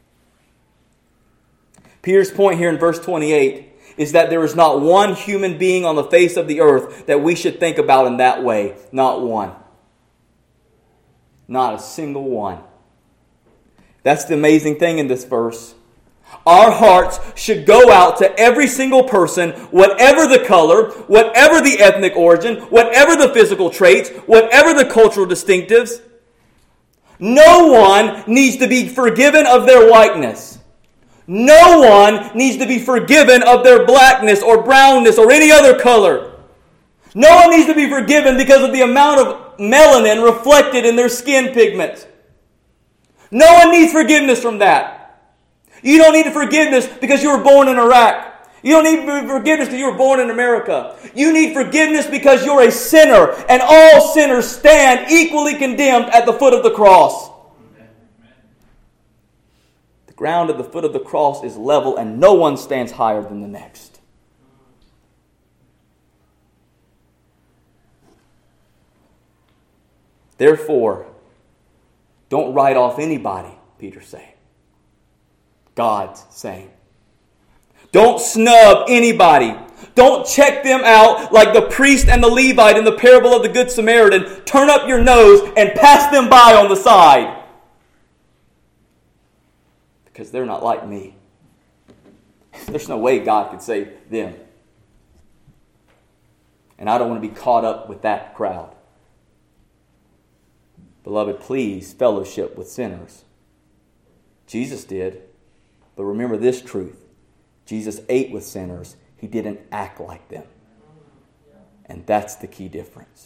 Peter's point here in verse twenty-eight is that there is not one human being on the face of the earth that we should think about in that way. Not one. Not a single one. That's the amazing thing in this verse. Our hearts should go out to every single person, whatever the color, whatever the ethnic origin, whatever the physical traits, whatever the cultural distinctives. No one needs to be forgiven of their whiteness. No one needs to be forgiven of their blackness or brownness or any other color. No one needs to be forgiven because of the amount of melanin reflected in their skin pigment. No one needs forgiveness from that. You don't need forgiveness because you were born in Iraq. You don't need forgiveness because you were born in America. You need forgiveness because you're a sinner, and all sinners stand equally condemned at the foot of the cross. The ground at the foot of the cross is level, and no one stands higher than the next. Therefore, don't write off anybody, Peter's saying. God's saying. Don't snub anybody. Don't check them out like the priest and the Levite in the parable of the Good Samaritan. Turn up your nose and pass them by on the side. Because they're not like me. There's no way God could save them. And I don't want to be caught up with that crowd. Beloved, please fellowship with sinners. Jesus did. But remember this truth. Jesus ate with sinners. He didn't act like them. And that's the key difference.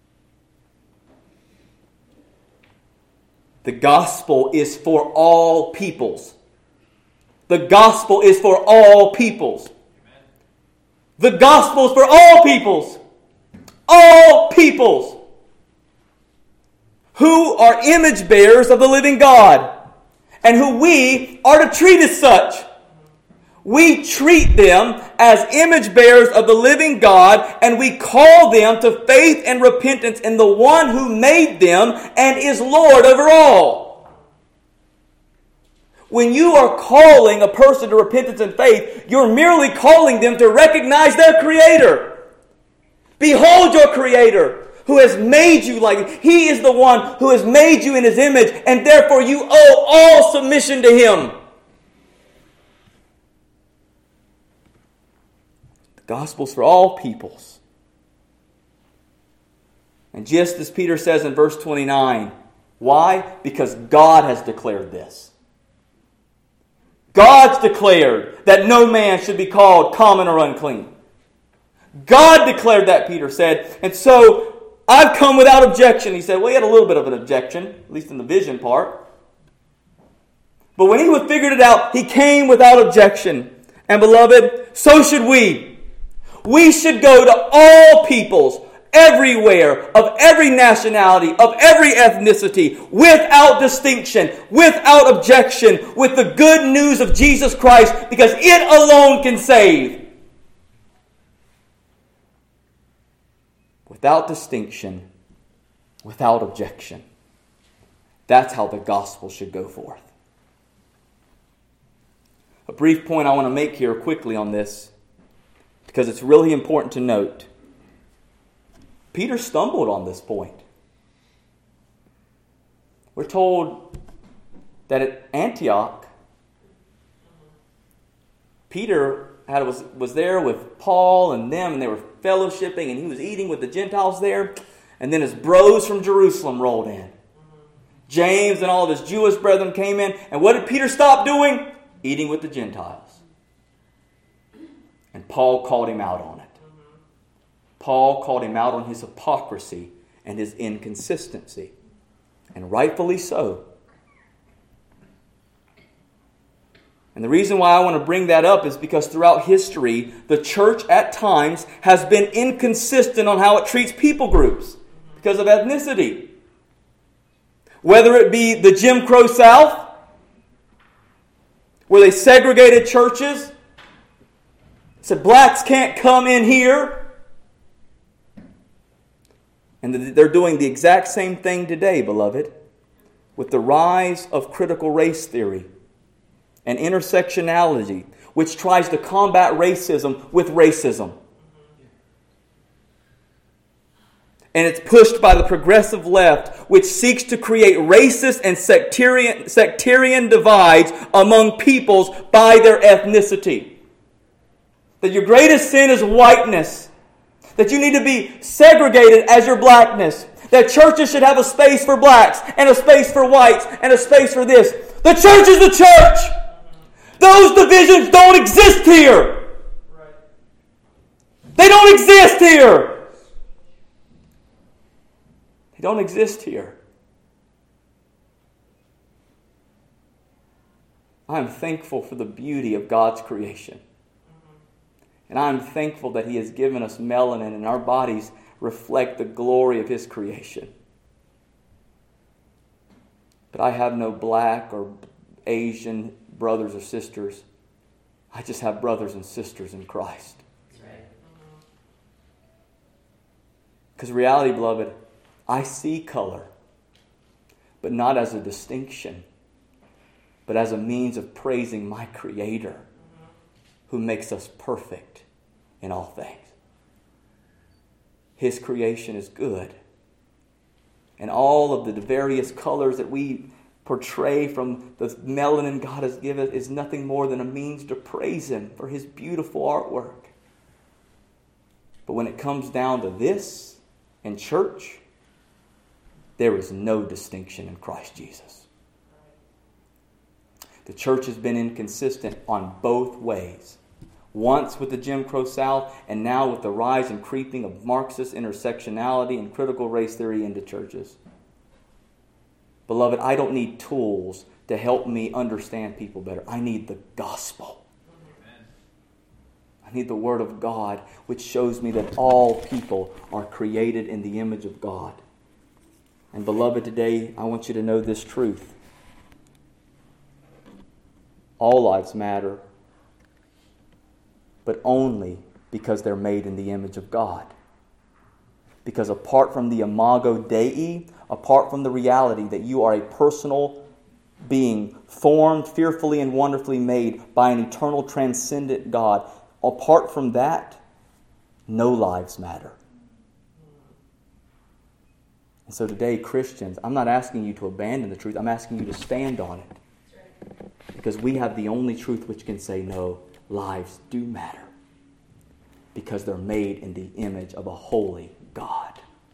The gospel is for all peoples. The gospel is for all peoples. The gospel is for all peoples. All peoples. Who are image bearers of the living God. And who we are to treat as such. We treat them as image bearers of the living God, and we call them to faith and repentance in the one who made them and is Lord over all. When you are calling a person to repentance and faith, you're merely calling them to recognize their Creator. Behold your Creator, who has made you like it. He is the one who has made you in His image, and therefore you owe all submission to Him. The gospel's for all peoples. And just as Peter says in verse twenty-nine, why? Because God has declared this. God's declared that no man should be called common or unclean. God declared that, Peter said, and so I've come without objection. He said, well, he had a little bit of an objection, at least in the vision part. But when he had figured it out, he came without objection. And beloved, so should we. We should go to all peoples, everywhere, of every nationality, of every ethnicity, without distinction, without objection, with the good news of Jesus Christ, because it alone can save. Without distinction, without objection. That's how the gospel should go forth. A brief point I want to make here quickly on this, because it's really important to note. Peter stumbled on this point. We're told that at Antioch, Peter had, was, was there with Paul and them, and they were fellowshipping, and he was eating with the Gentiles there. And then his bros from Jerusalem rolled in. James and all of his Jewish brethren came in. And what did Peter stop doing? Eating with the Gentiles. And Paul called him out on it. Paul called him out on his hypocrisy and his inconsistency. And rightfully so. And the reason why I want to bring that up is because throughout history, the church at times has been inconsistent on how it treats people groups because of ethnicity. Whether it be the Jim Crow South, where they segregated churches, said blacks can't come in here. And they're doing the exact same thing today, beloved, with the rise of critical race theory and intersectionality, which tries to combat racism with racism. And it's pushed by the progressive left, which seeks to create racist and sectarian, sectarian divides among peoples by their ethnicity. That your greatest sin is whiteness. That you need to be segregated as your blackness. That churches should have a space for blacks and a space for whites and a space for this. The church is the church. Those divisions don't exist here. They don't exist here. They don't exist here. I'm thankful for the beauty of God's creation. And I'm thankful that He has given us melanin and our bodies reflect the glory of His creation. But I have no black or Asian brothers or sisters. I just have brothers and sisters in Christ. Because reality, beloved, I see color, but not as a distinction, but as a means of praising my Creator, who makes us perfect in all things. His creation is good. And all of the various colors that we portray from the melanin God has given is nothing more than a means to praise Him for His beautiful artwork. But when it comes down to this in church, there is no distinction in Christ Jesus. The church has been inconsistent on both ways. Once with the Jim Crow South, and now with the rise and creeping of Marxist intersectionality and critical race theory into churches. Beloved, I don't need tools to help me understand people better. I need the gospel. Amen. I need the Word of God, which shows me that all people are created in the image of God. And beloved, today I want you to know this truth. All lives matter, but only because they're made in the image of God. Because apart from the imago Dei, apart from the reality that you are a personal being, formed, fearfully and wonderfully made by an eternal, transcendent God, apart from that, no lives matter. And so today, Christians, I'm not asking you to abandon the truth. I'm asking you to stand on it. Because we have the only truth which can say, no, lives do matter. Because they're made in the image of a holy God.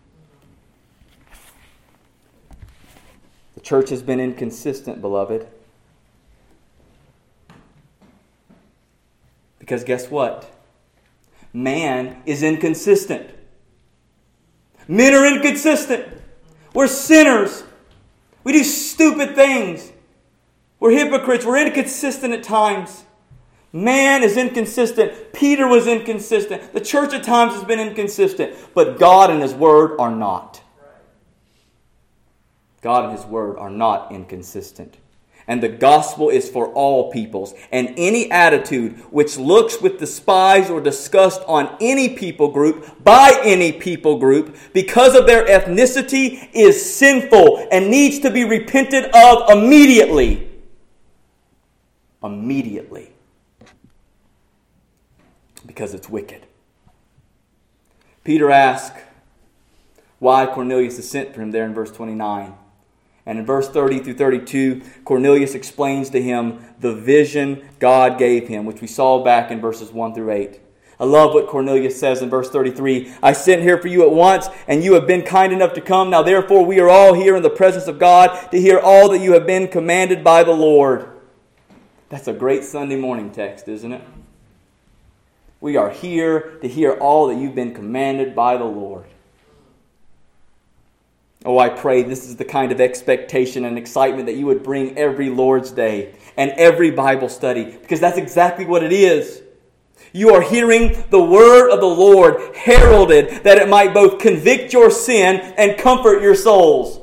The church has been inconsistent, beloved. Because guess what? Man is inconsistent. Men are inconsistent. We're sinners. We do stupid things. We're hypocrites. We're inconsistent at times. Man is inconsistent. Peter was inconsistent. The church at times has been inconsistent. But God and His Word are not. God and His Word are not inconsistent. And the gospel is for all peoples. And any attitude which looks with despise or disgust on any people group, by any people group, because of their ethnicity, is sinful and needs to be repented of immediately. Immediately. Because it's wicked. Peter asked why Cornelius is sent for him there in verse twenty-nine. And in verse thirty through thirty-two, Cornelius explains to him the vision God gave him, which we saw back in verses one through eight. I love what Cornelius says in verse thirty-three. I sent here for you at once, and you have been kind enough to come. Now therefore we are all here in the presence of God to hear all that you have been commanded by the Lord. That's a great Sunday morning text, isn't it? We are here to hear all that you've been commanded by the Lord. Oh, I pray this is the kind of expectation and excitement that you would bring every Lord's Day and every Bible study, because that's exactly what it is. You are hearing the word of the Lord heralded that it might both convict your sin and comfort your souls.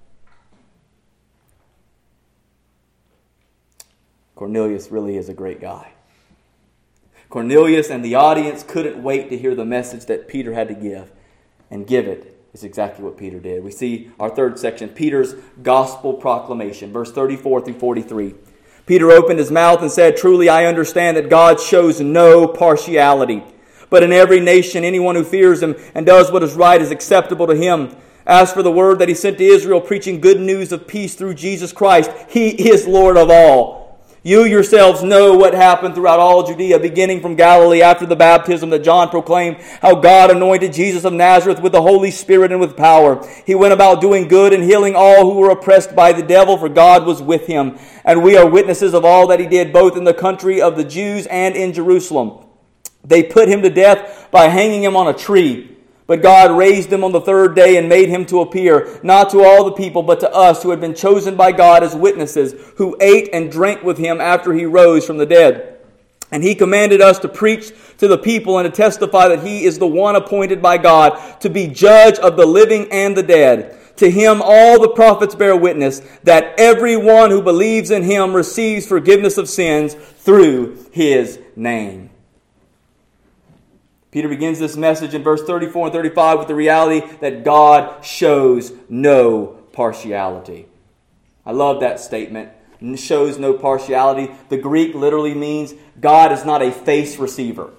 Cornelius really is a great guy. Cornelius and the audience couldn't wait to hear the message that Peter had to give, and give it is exactly what Peter did. We see our third section, Peter's gospel proclamation, verse thirty-four through forty-three. Peter opened his mouth and said, "Truly I understand that God shows no partiality, but in every nation anyone who fears him and does what is right is acceptable to him. As for the word that he sent to Israel, preaching good news of peace through Jesus Christ, he is Lord of all. You yourselves know what happened throughout all Judea, beginning from Galilee after the baptism that John proclaimed, how God anointed Jesus of Nazareth with the Holy Spirit and with power. He went about doing good and healing all who were oppressed by the devil, for God was with him. And we are witnesses of all that he did, both in the country of the Jews and in Jerusalem. They put him to death by hanging him on a tree. But God raised him on the third day and made him to appear, not to all the people, but to us who had been chosen by God as witnesses, who ate and drank with him after he rose from the dead. And he commanded us to preach to the people and to testify that he is the one appointed by God to be judge of the living and the dead. To him all the prophets bear witness that everyone who believes in him receives forgiveness of sins through his name." Peter begins this message in verse thirty-four and thirty-five with the reality that God shows no partiality. I love that statement. Shows no partiality. The Greek literally means God is not a face receiver.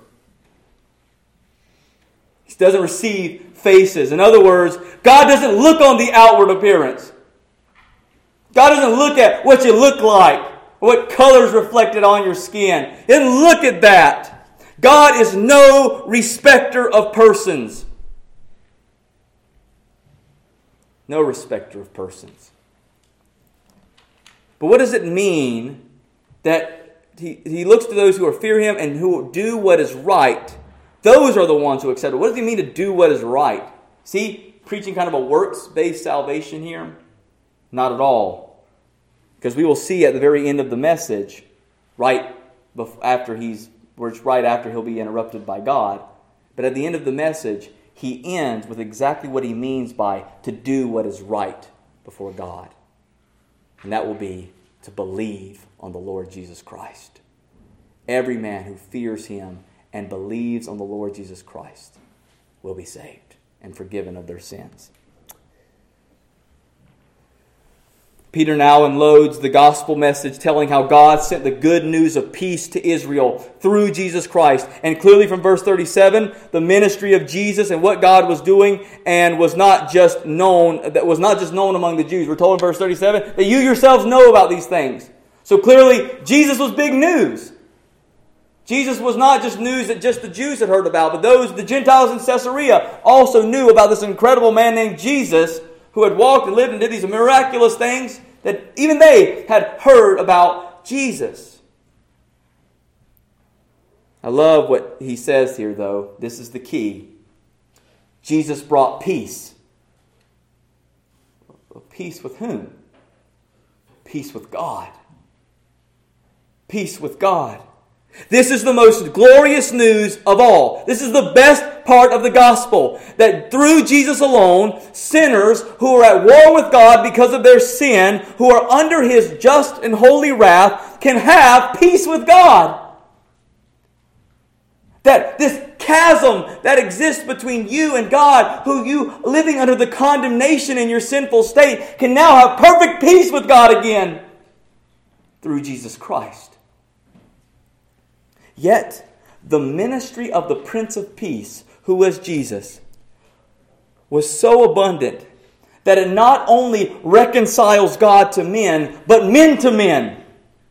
He doesn't receive faces. In other words, God doesn't look on the outward appearance. God doesn't look at what you look like, what colors reflected on your skin. He doesn't look at that. God is no respecter of persons. No respecter of persons. But what does it mean that he, he looks to those who fear him and who do what is right? Those are the ones who accept it. What does he mean to do what is right? See, preaching kind of a works-based salvation here? Not at all. Because we will see at the very end of the message, right after he's where it's right after he'll be interrupted by God. But at the end of the message, he ends with exactly what he means by to do what is right before God. And that will be to believe on the Lord Jesus Christ. Every man who fears him and believes on the Lord Jesus Christ will be saved and forgiven of their sins. Peter now unloads the gospel message telling how God sent the good news of peace to Israel through Jesus Christ. And clearly from verse thirty-seven, the ministry of Jesus and what God was doing and was not just known, that was not just known among the Jews. We're told in verse thirty-seven that you yourselves know about these things. So clearly Jesus was big news. Jesus was not just news that just the Jews had heard about, but those, the Gentiles in Caesarea, also knew about this incredible man named Jesus who had walked and lived and did these miraculous things that even they had heard about Jesus. I love what he says here, though. This is the key. Jesus brought peace. Peace with whom? Peace with God. Peace with God. This is the most glorious news of all. This is the best part of the gospel. That through Jesus alone, sinners who are at war with God because of their sin, who are under his just and holy wrath, can have peace with God. That this chasm that exists between you and God, who you living under the condemnation in your sinful state, can now have perfect peace with God again through Jesus Christ. Yet, the ministry of the Prince of Peace, who was Jesus, was so abundant that it not only reconciles God to men, but men to men.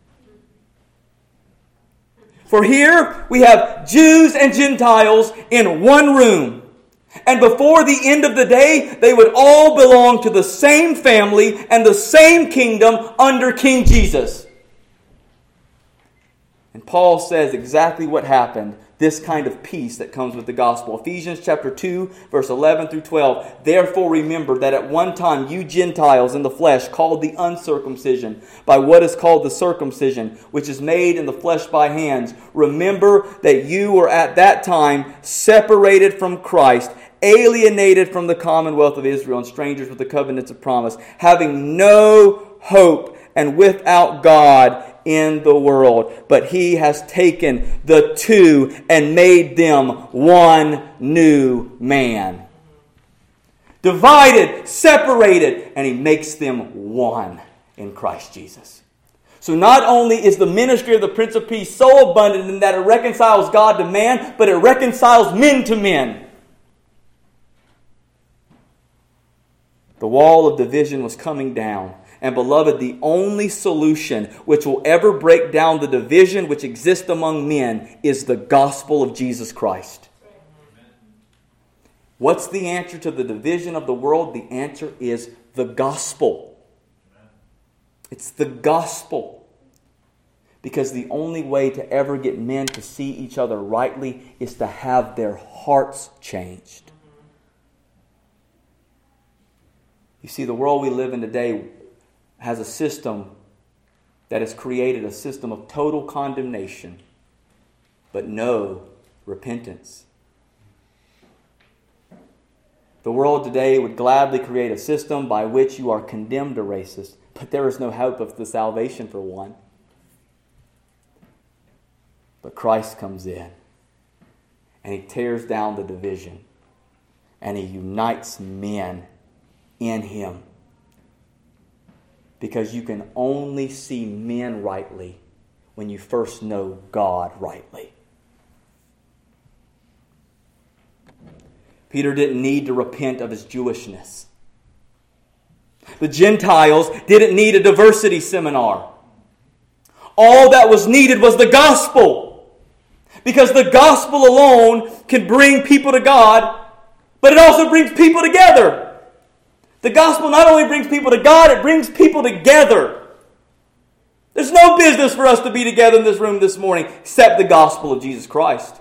For here we have Jews and Gentiles in one room. And before the end of the day, they would all belong to the same family and the same kingdom under King Jesus. And Paul says exactly what happened this kind of peace that comes with the gospel. Ephesians chapter two, verse eleven through twelve. Therefore remember that at one time you Gentiles in the flesh, called the uncircumcision by what is called the circumcision, which is made in the flesh by hands. Remember that you were at that time separated from Christ, alienated from the commonwealth of Israel, and strangers with the covenants of promise, having no hope and without God in the world. But He has taken the two and made them one new man. Divided, separated, and He makes them one in Christ Jesus. So not only is the ministry of the Prince of Peace so abundant in that it reconciles God to man, but it reconciles men to men. The wall of division was coming down. And beloved, the only solution which will ever break down the division which exists among men is the gospel of Jesus Christ. What's the answer to the division of the world? The answer is the gospel. It's the gospel. Because the only way to ever get men to see each other rightly is to have their hearts changed. You see, the world we live in today has a system that has created a system of total condemnation, but no repentance. The world today would gladly create a system by which you are condemned a racist, but there is no hope of the salvation for one. But Christ comes in, and He tears down the division, and He unites men in Him. Because you can only see men rightly when you first know God rightly. Peter didn't need to repent of his Jewishness. The Gentiles didn't need a diversity seminar. All that was needed was the gospel. Because the gospel alone can bring people to God, but it also brings people together. The gospel not only brings people to God, it brings people together. There's no business for us to be together in this room this morning except the gospel of Jesus Christ.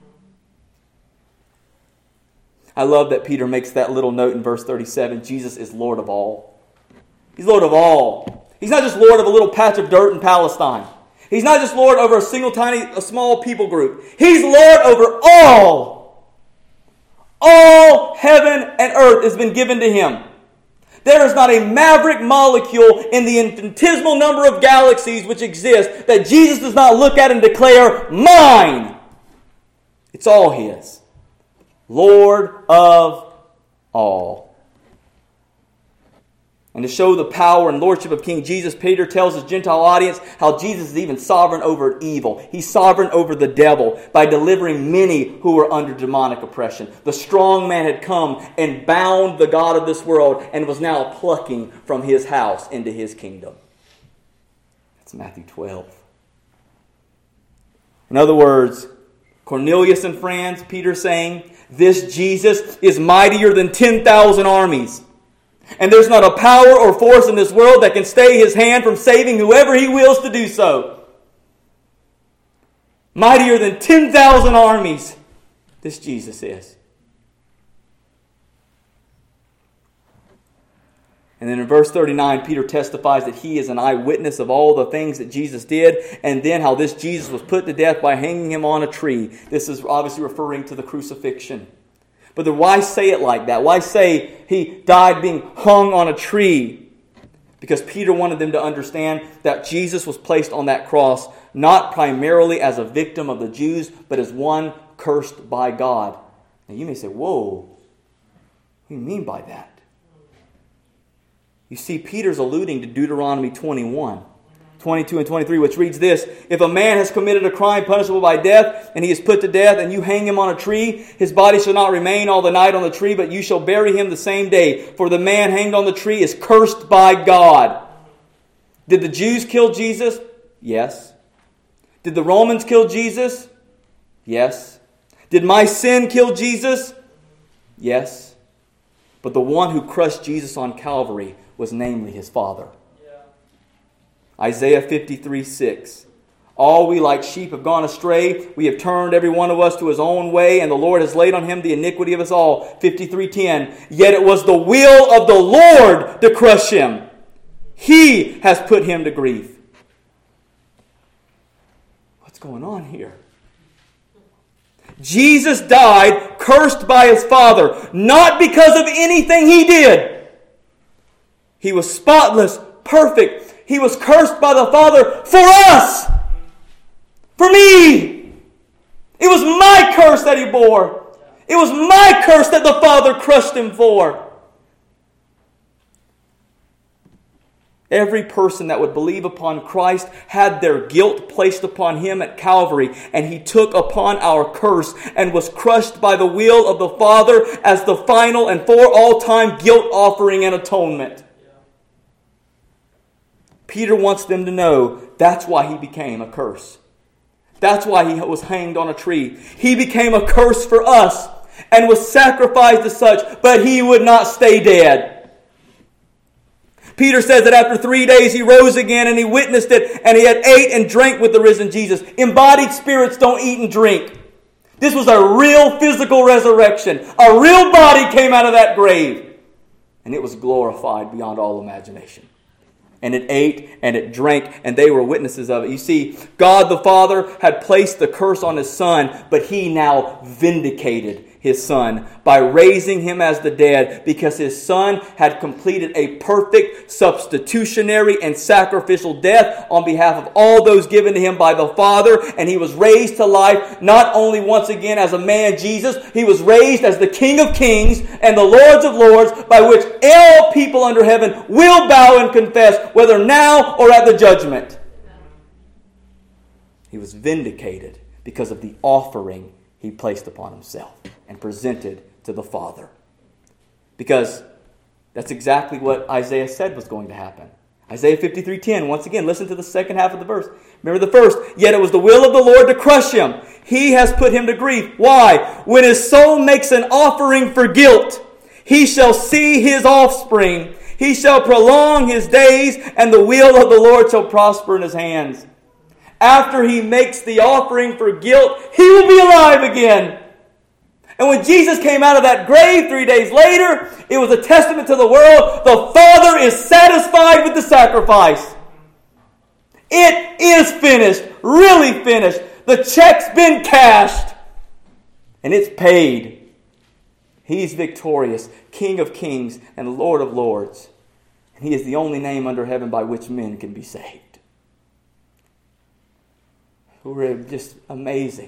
I love that Peter makes that little note in verse thirty-seven. Jesus is Lord of all. He's Lord of all. He's not just Lord of a little patch of dirt in Palestine. He's not just Lord over a single tiny, a small people group. He's Lord over all. All heaven and earth has been given to Him. There is not a maverick molecule in the infinitesimal number of galaxies which exist that Jesus does not look at and declare, mine. It's all His. Lord of all. And to show the power and lordship of King Jesus, Peter tells his Gentile audience how Jesus is even sovereign over evil. He's sovereign over the devil by delivering many who were under demonic oppression. The strong man had come and bound the God of this world and was now plucking from His house into His kingdom. That's Matthew twelve. In other words, Cornelius and friends, Peter saying, this Jesus is mightier than ten thousand armies. And there's not a power or force in this world that can stay His hand from saving whoever He wills to do so. Mightier than ten thousand armies, this Jesus is. And then in verse thirty-nine, Peter testifies that he is an eyewitness of all the things that Jesus did, and then how this Jesus was put to death by hanging Him on a tree. This is obviously referring to the crucifixion. But then why say it like that? Why say He died being hung on a tree? Because Peter wanted them to understand that Jesus was placed on that cross not primarily as a victim of the Jews, but as one cursed by God. Now you may say, whoa, what do you mean by that? You see, Peter's alluding to Deuteronomy twenty-one. twenty-two and twenty-three, which reads this: if a man has committed a crime punishable by death, and he is put to death, and you hang him on a tree, his body shall not remain all the night on the tree, but you shall bury him the same day. For the man hanged on the tree is cursed by God. Did the Jews kill Jesus? Yes. Did the Romans kill Jesus? Yes. Did my sin kill Jesus? Yes. But the one who crushed Jesus on Calvary was namely His Father. Isaiah fifty-three six. All we like sheep have gone astray. We have turned every one of us to his own way, and the Lord has laid on him the iniquity of us all. fifty-three ten. Yet it was the will of the Lord to crush him. He has put him to grief. What's going on here? Jesus died cursed by his Father, not because of anything he did. He was spotless, perfect. He was cursed by the Father for us. For me. It was my curse that he bore. It was my curse that the Father crushed him for. Every person that would believe upon Christ had their guilt placed upon him at Calvary, and he took upon our curse and was crushed by the will of the Father as the final and for all time guilt offering and atonement. Peter wants them to know that's why he became a curse. That's why he was hanged on a tree. He became a curse for us and was sacrificed as such, but he would not stay dead. Peter says that after three days he rose again and he witnessed it, and he had ate and drank with the risen Jesus. Embodied spirits don't eat and drink. This was a real physical resurrection. A real body came out of that grave, and it was glorified beyond all imagination. And it ate and it drank, and they were witnesses of it. You see, God the Father had placed the curse on his Son, but he now vindicated his Son by raising him as the dead, because his Son had completed a perfect substitutionary and sacrificial death on behalf of all those given to him by the Father, and he was raised to life not only once again as a man, Jesus, he was raised as the King of Kings and the Lords of Lords, by which all people under heaven will bow and confess, whether now or at the judgment. He was vindicated because of the offering he placed upon himself and presented to the Father. Because that's exactly what Isaiah said was going to happen. Isaiah fifty-three ten, once again, listen to the second half of the verse. Remember the first. Yet it was the will of the Lord to crush him. He has put him to grief. Why? When his soul makes an offering for guilt, he shall see his offspring. He shall prolong his days, and the will of the Lord shall prosper in his hands. After he makes the offering for guilt, he will be alive again. And when Jesus came out of that grave three days later, it was a testament to the world. The Father is satisfied with the sacrifice. It is finished, really finished. The check's been cashed, and it's paid. He's victorious, King of kings and Lord of lords. And he is the only name under heaven by which men can be saved. We're just amazing.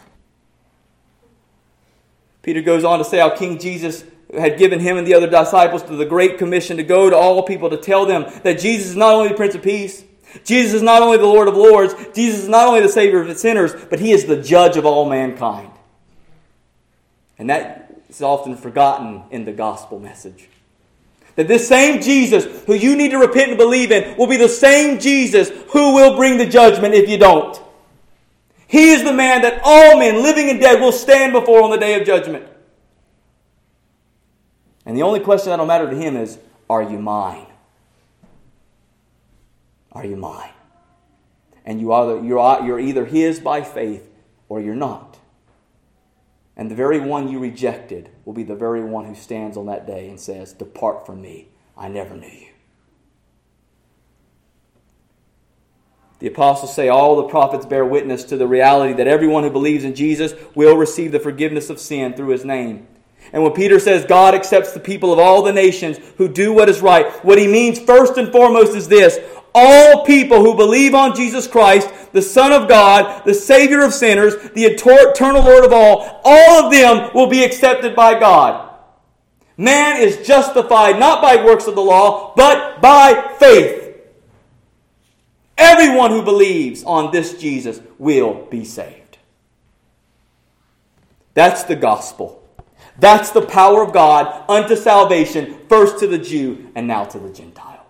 Peter goes on to say how King Jesus had given him and the other disciples to the Great Commission to go to all people to tell them that Jesus is not only the Prince of Peace, Jesus is not only the Lord of Lords, Jesus is not only the Savior of sinners, but he is the judge of all mankind. And that is often forgotten in the gospel message. That this same Jesus who you need to repent and believe in will be the same Jesus who will bring the judgment if you don't. He is the man that all men, living and dead, will stand before on the day of judgment. And the only question that will matter to him is, are you mine? Are you mine? And you are, you're, you're either his by faith or you're not. And the very one you rejected will be the very one who stands on that day and says, "Depart from me, I never knew you." The apostles say all the prophets bear witness to the reality that everyone who believes in Jesus will receive the forgiveness of sin through his name. And when Peter says God accepts the people of all the nations who do what is right, what he means first and foremost is this: all people who believe on Jesus Christ, the Son of God, the Savior of sinners, the eternal Lord of all, all of them will be accepted by God. Man is justified not by works of the law, but by faith. Everyone who believes on this Jesus will be saved. That's the gospel. That's the power of God unto salvation, first to the Jew and now to the Gentile.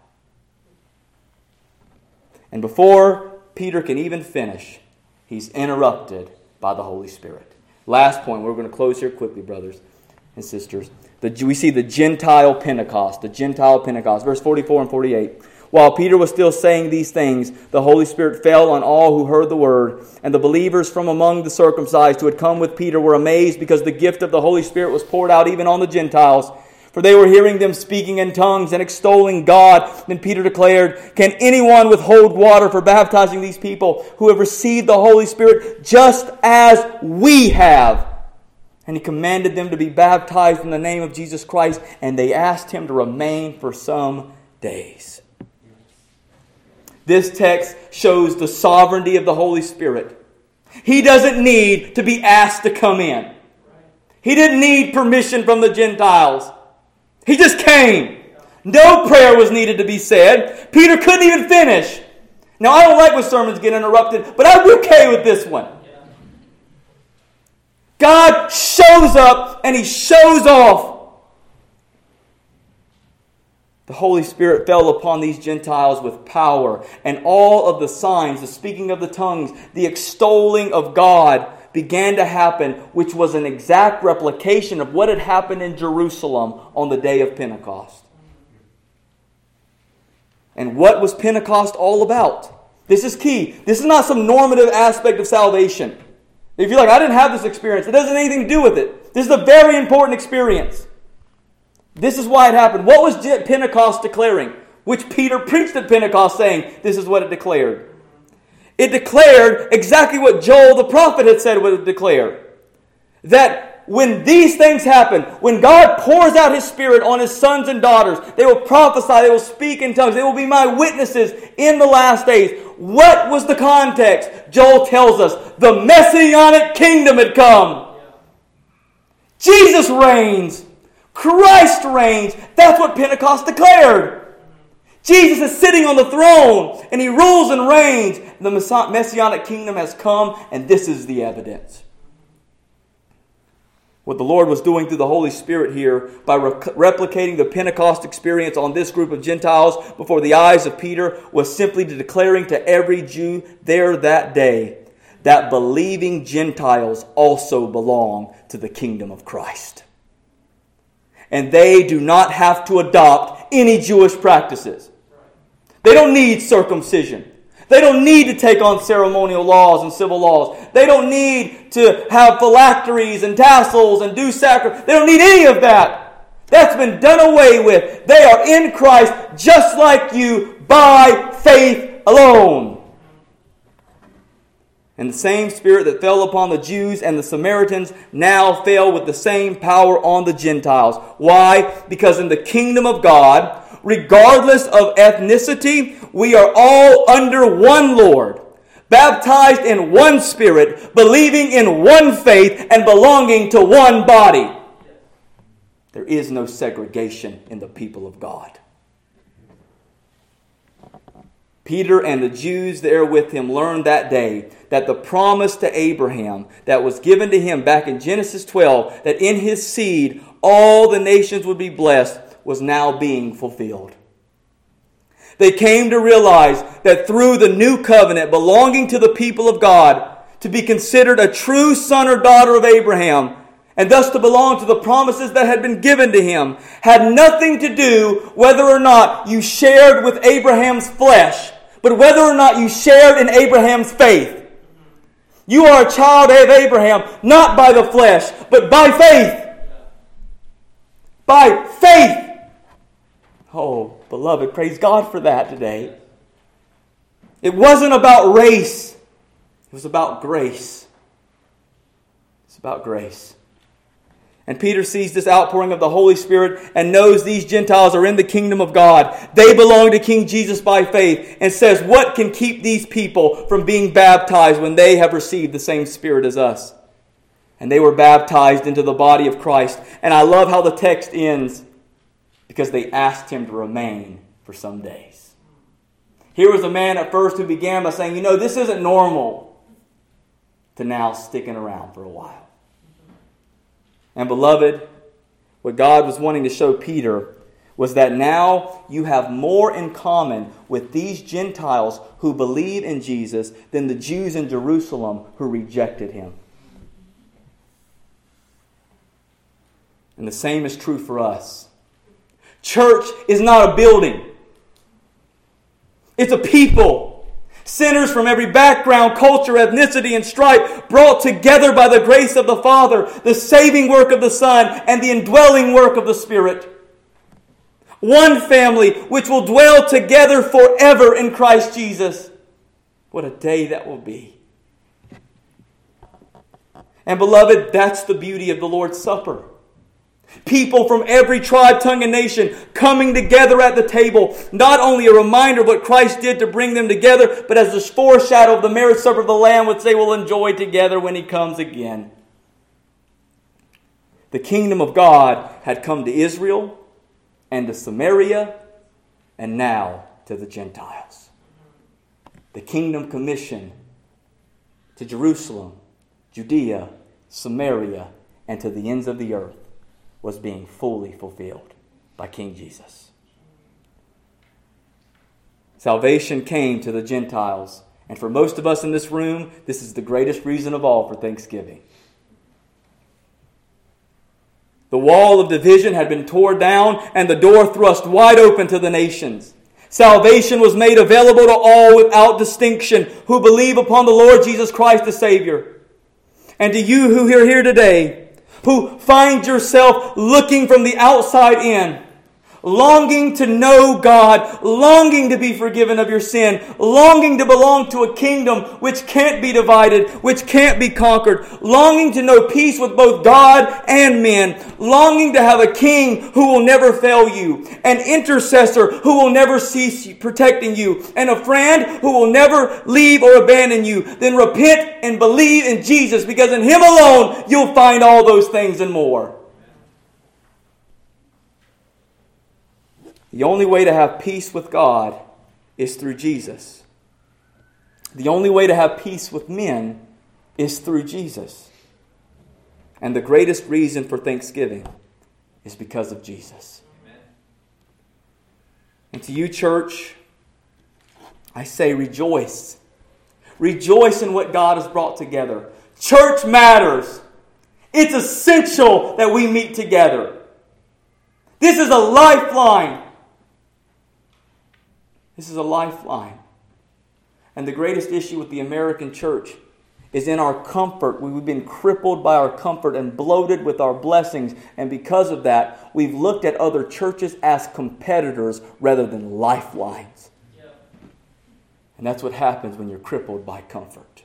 And before Peter can even finish, he's interrupted by the Holy Spirit. Last point, we're going to close here quickly, brothers and sisters. The, we see the Gentile Pentecost, the Gentile Pentecost, verse forty-four and forty-eight. While Peter was still saying these things, the Holy Spirit fell on all who heard the word. And the believers from among the circumcised who had come with Peter were amazed because the gift of the Holy Spirit was poured out even on the Gentiles. For they were hearing them speaking in tongues and extolling God. Then Peter declared, "Can anyone withhold water for baptizing these people who have received the Holy Spirit just as we have?" And he commanded them to be baptized in the name of Jesus Christ. And they asked him to remain for some days. This text shows the sovereignty of the Holy Spirit. He doesn't need to be asked to come in. He didn't need permission from the Gentiles. He just came. No prayer was needed to be said. Peter couldn't even finish. Now, I don't like when sermons get interrupted, but I'm okay with this one. God shows up and He shows off. The Holy Spirit fell upon these Gentiles with power, and all of the signs, the speaking of the tongues, the extolling of God began to happen, which was an exact replication of what had happened in Jerusalem on the day of Pentecost. And what was Pentecost all about? This is key. This is not some normative aspect of salvation. If you're like, I didn't have this experience, it doesn't have anything to do with it. This is a very important experience. This is why it happened. What was Pentecost declaring? Which Peter preached at Pentecost saying, this is what it declared. It declared exactly what Joel the prophet had said would declare. That when these things happen, when God pours out His Spirit on His sons and daughters, they will prophesy, they will speak in tongues, they will be my witnesses in the last days. What was the context? Joel tells us the Messianic kingdom had come. Jesus reigns. Christ reigns. That's what Pentecost declared. Jesus is sitting on the throne and He rules and reigns. The Messianic kingdom has come, and this is the evidence. What the Lord was doing through the Holy Spirit here by re- replicating the Pentecost experience on this group of Gentiles before the eyes of Peter was simply declaring to every Jew there that day that believing Gentiles also belong to the kingdom of Christ. And they do not have to adopt any Jewish practices. They don't need circumcision. They don't need to take on ceremonial laws and civil laws. They don't need to have phylacteries and tassels and do sacrifice. They don't need any of that. That's been done away with. They are in Christ just like you by faith alone. And the same Spirit that fell upon the Jews and the Samaritans now fell with the same power on the Gentiles. Why? Because in the kingdom of God, regardless of ethnicity, we are all under one Lord, baptized in one Spirit, believing in one faith, and belonging to one body. There is no segregation in the people of God. Peter and the Jews there with him learned that day that the promise to Abraham that was given to him back in Genesis twelve, that in his seed all the nations would be blessed, was now being fulfilled. They came to realize that through the new covenant belonging to the people of God, to be considered a true son or daughter of Abraham, and thus to belong to the promises that had been given to him, had nothing to do whether or not you shared with Abraham's flesh, but whether or not you shared in Abraham's faith. You are a child of Abraham, not by the flesh, but by faith. By faith. Oh, beloved, praise God for that today. It wasn't about race. It was about grace. It's about grace. And Peter sees this outpouring of the Holy Spirit and knows these Gentiles are in the kingdom of God. They belong to King Jesus by faith, and says, what can keep these people from being baptized when they have received the same Spirit as us? And they were baptized into the body of Christ. And I love how the text ends, because they asked him to remain for some days. Here was a man at first who began by saying, you know, this isn't normal, to now sticking around for a while. And beloved, what God was wanting to show Peter was that now you have more in common with these Gentiles who believe in Jesus than the Jews in Jerusalem who rejected him. And the same is true for us. Church is not a building. It's a people. Sinners from every background, culture, ethnicity, and stripe brought together by the grace of the Father, the saving work of the Son, and the indwelling work of the Spirit. One family which will dwell together forever in Christ Jesus. What a day that will be. And beloved, that's the beauty of the Lord's Supper. People from every tribe, tongue, and nation coming together at the table. Not only a reminder of what Christ did to bring them together, but as a foreshadow of the marriage supper of the Lamb, which they will enjoy together when He comes again. The kingdom of God had come to Israel and to Samaria, and now to the Gentiles. The kingdom commission to Jerusalem, Judea, Samaria, and to the ends of the earth was being fully fulfilled by King Jesus. Salvation came to the Gentiles, and for most of us in this room, this is the greatest reason of all for Thanksgiving. The wall of division had been torn down and the door thrust wide open to the nations. Salvation was made available to all without distinction who believe upon the Lord Jesus Christ the Savior. And to you who are here today, who find yourself looking from the outside in, longing to know God, longing to be forgiven of your sin, longing to belong to a kingdom which can't be divided, which can't be conquered, longing to know peace with both God and men, longing to have a king who will never fail you, an intercessor who will never cease protecting you, and a friend who will never leave or abandon you. Then repent and believe in Jesus, because in Him alone you'll find all those things and more. The only way to have peace with God is through Jesus. The only way to have peace with men is through Jesus. And the greatest reason for Thanksgiving is because of Jesus. Amen. And to you, church, I say rejoice. Rejoice in what God has brought together. Church matters. It's essential that we meet together. This is a lifeline. This is a lifeline. And the greatest issue with the American church is in our comfort. We've been crippled by our comfort and bloated with our blessings. And because of that, we've looked at other churches as competitors rather than lifelines. Yeah. And that's what happens when you're crippled by comfort.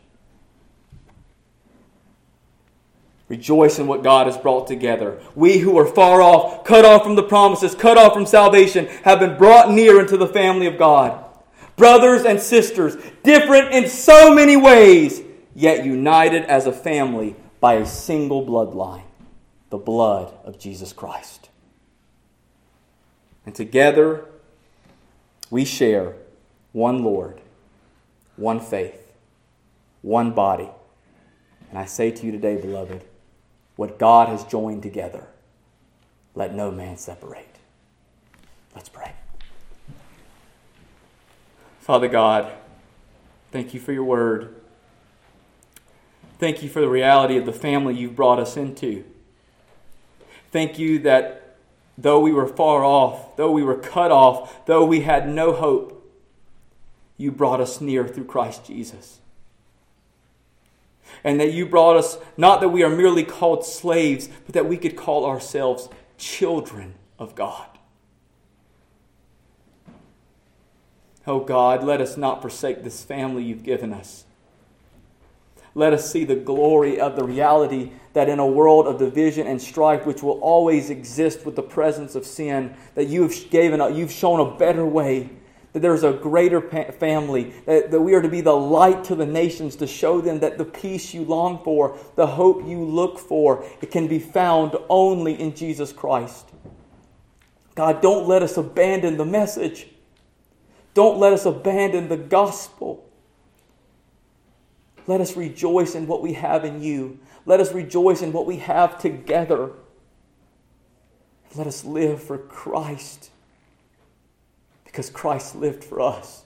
Rejoice in what God has brought together. We who are far off, cut off from the promises, cut off from salvation, have been brought near into the family of God. Brothers and sisters, different in so many ways, yet united as a family by a single bloodline, the blood of Jesus Christ. And together, we share one Lord, one faith, one body. And I say to you today, beloved, what God has joined together, let no man separate. Let's pray. Father God, thank you for your word. Thank you for the reality of the family you've brought us into. Thank you that though we were far off, though we were cut off, though we had no hope, you brought us near through Christ Jesus. And that you brought us, not that we are merely called slaves, but that we could call ourselves children of God. Oh God, let us not forsake this family you've given us. Let us see the glory of the reality that in a world of division and strife, which will always exist with the presence of sin, that you have given, you've shown a better way. That there's a greater family, that, that we are to be the light to the nations, to show them that the peace you long for, the hope you look for, it can be found only in Jesus Christ. God, don't let us abandon the message. Don't let us abandon the gospel. Let us rejoice in what we have in you. Let us rejoice in what we have together. Let us live for Christ. Because Christ lived for us.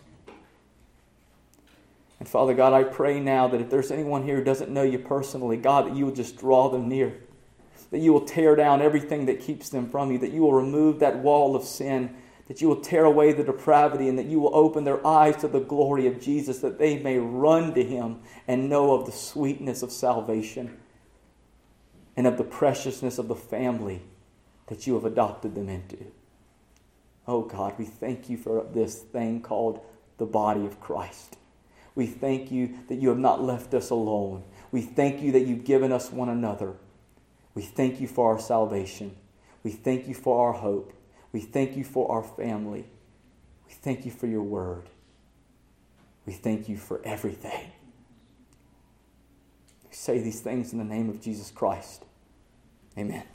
And Father God, I pray now that if there's anyone here who doesn't know you personally, God, that you will just draw them near. That you will tear down everything that keeps them from you. That you will remove that wall of sin. that you will tear away the depravity, and that you will open their eyes to the glory of Jesus, that they may run to him and know of the sweetness of salvation and of the preciousness of the family that you have adopted them into. Oh God, we thank you for this thing called the body of Christ. We thank you that you have not left us alone. We thank you that you've given us one another. We thank you for our salvation. We thank you for our hope. We thank you for our family. We thank you for your word. We thank you for everything. We say these things in the name of Jesus Christ. Amen.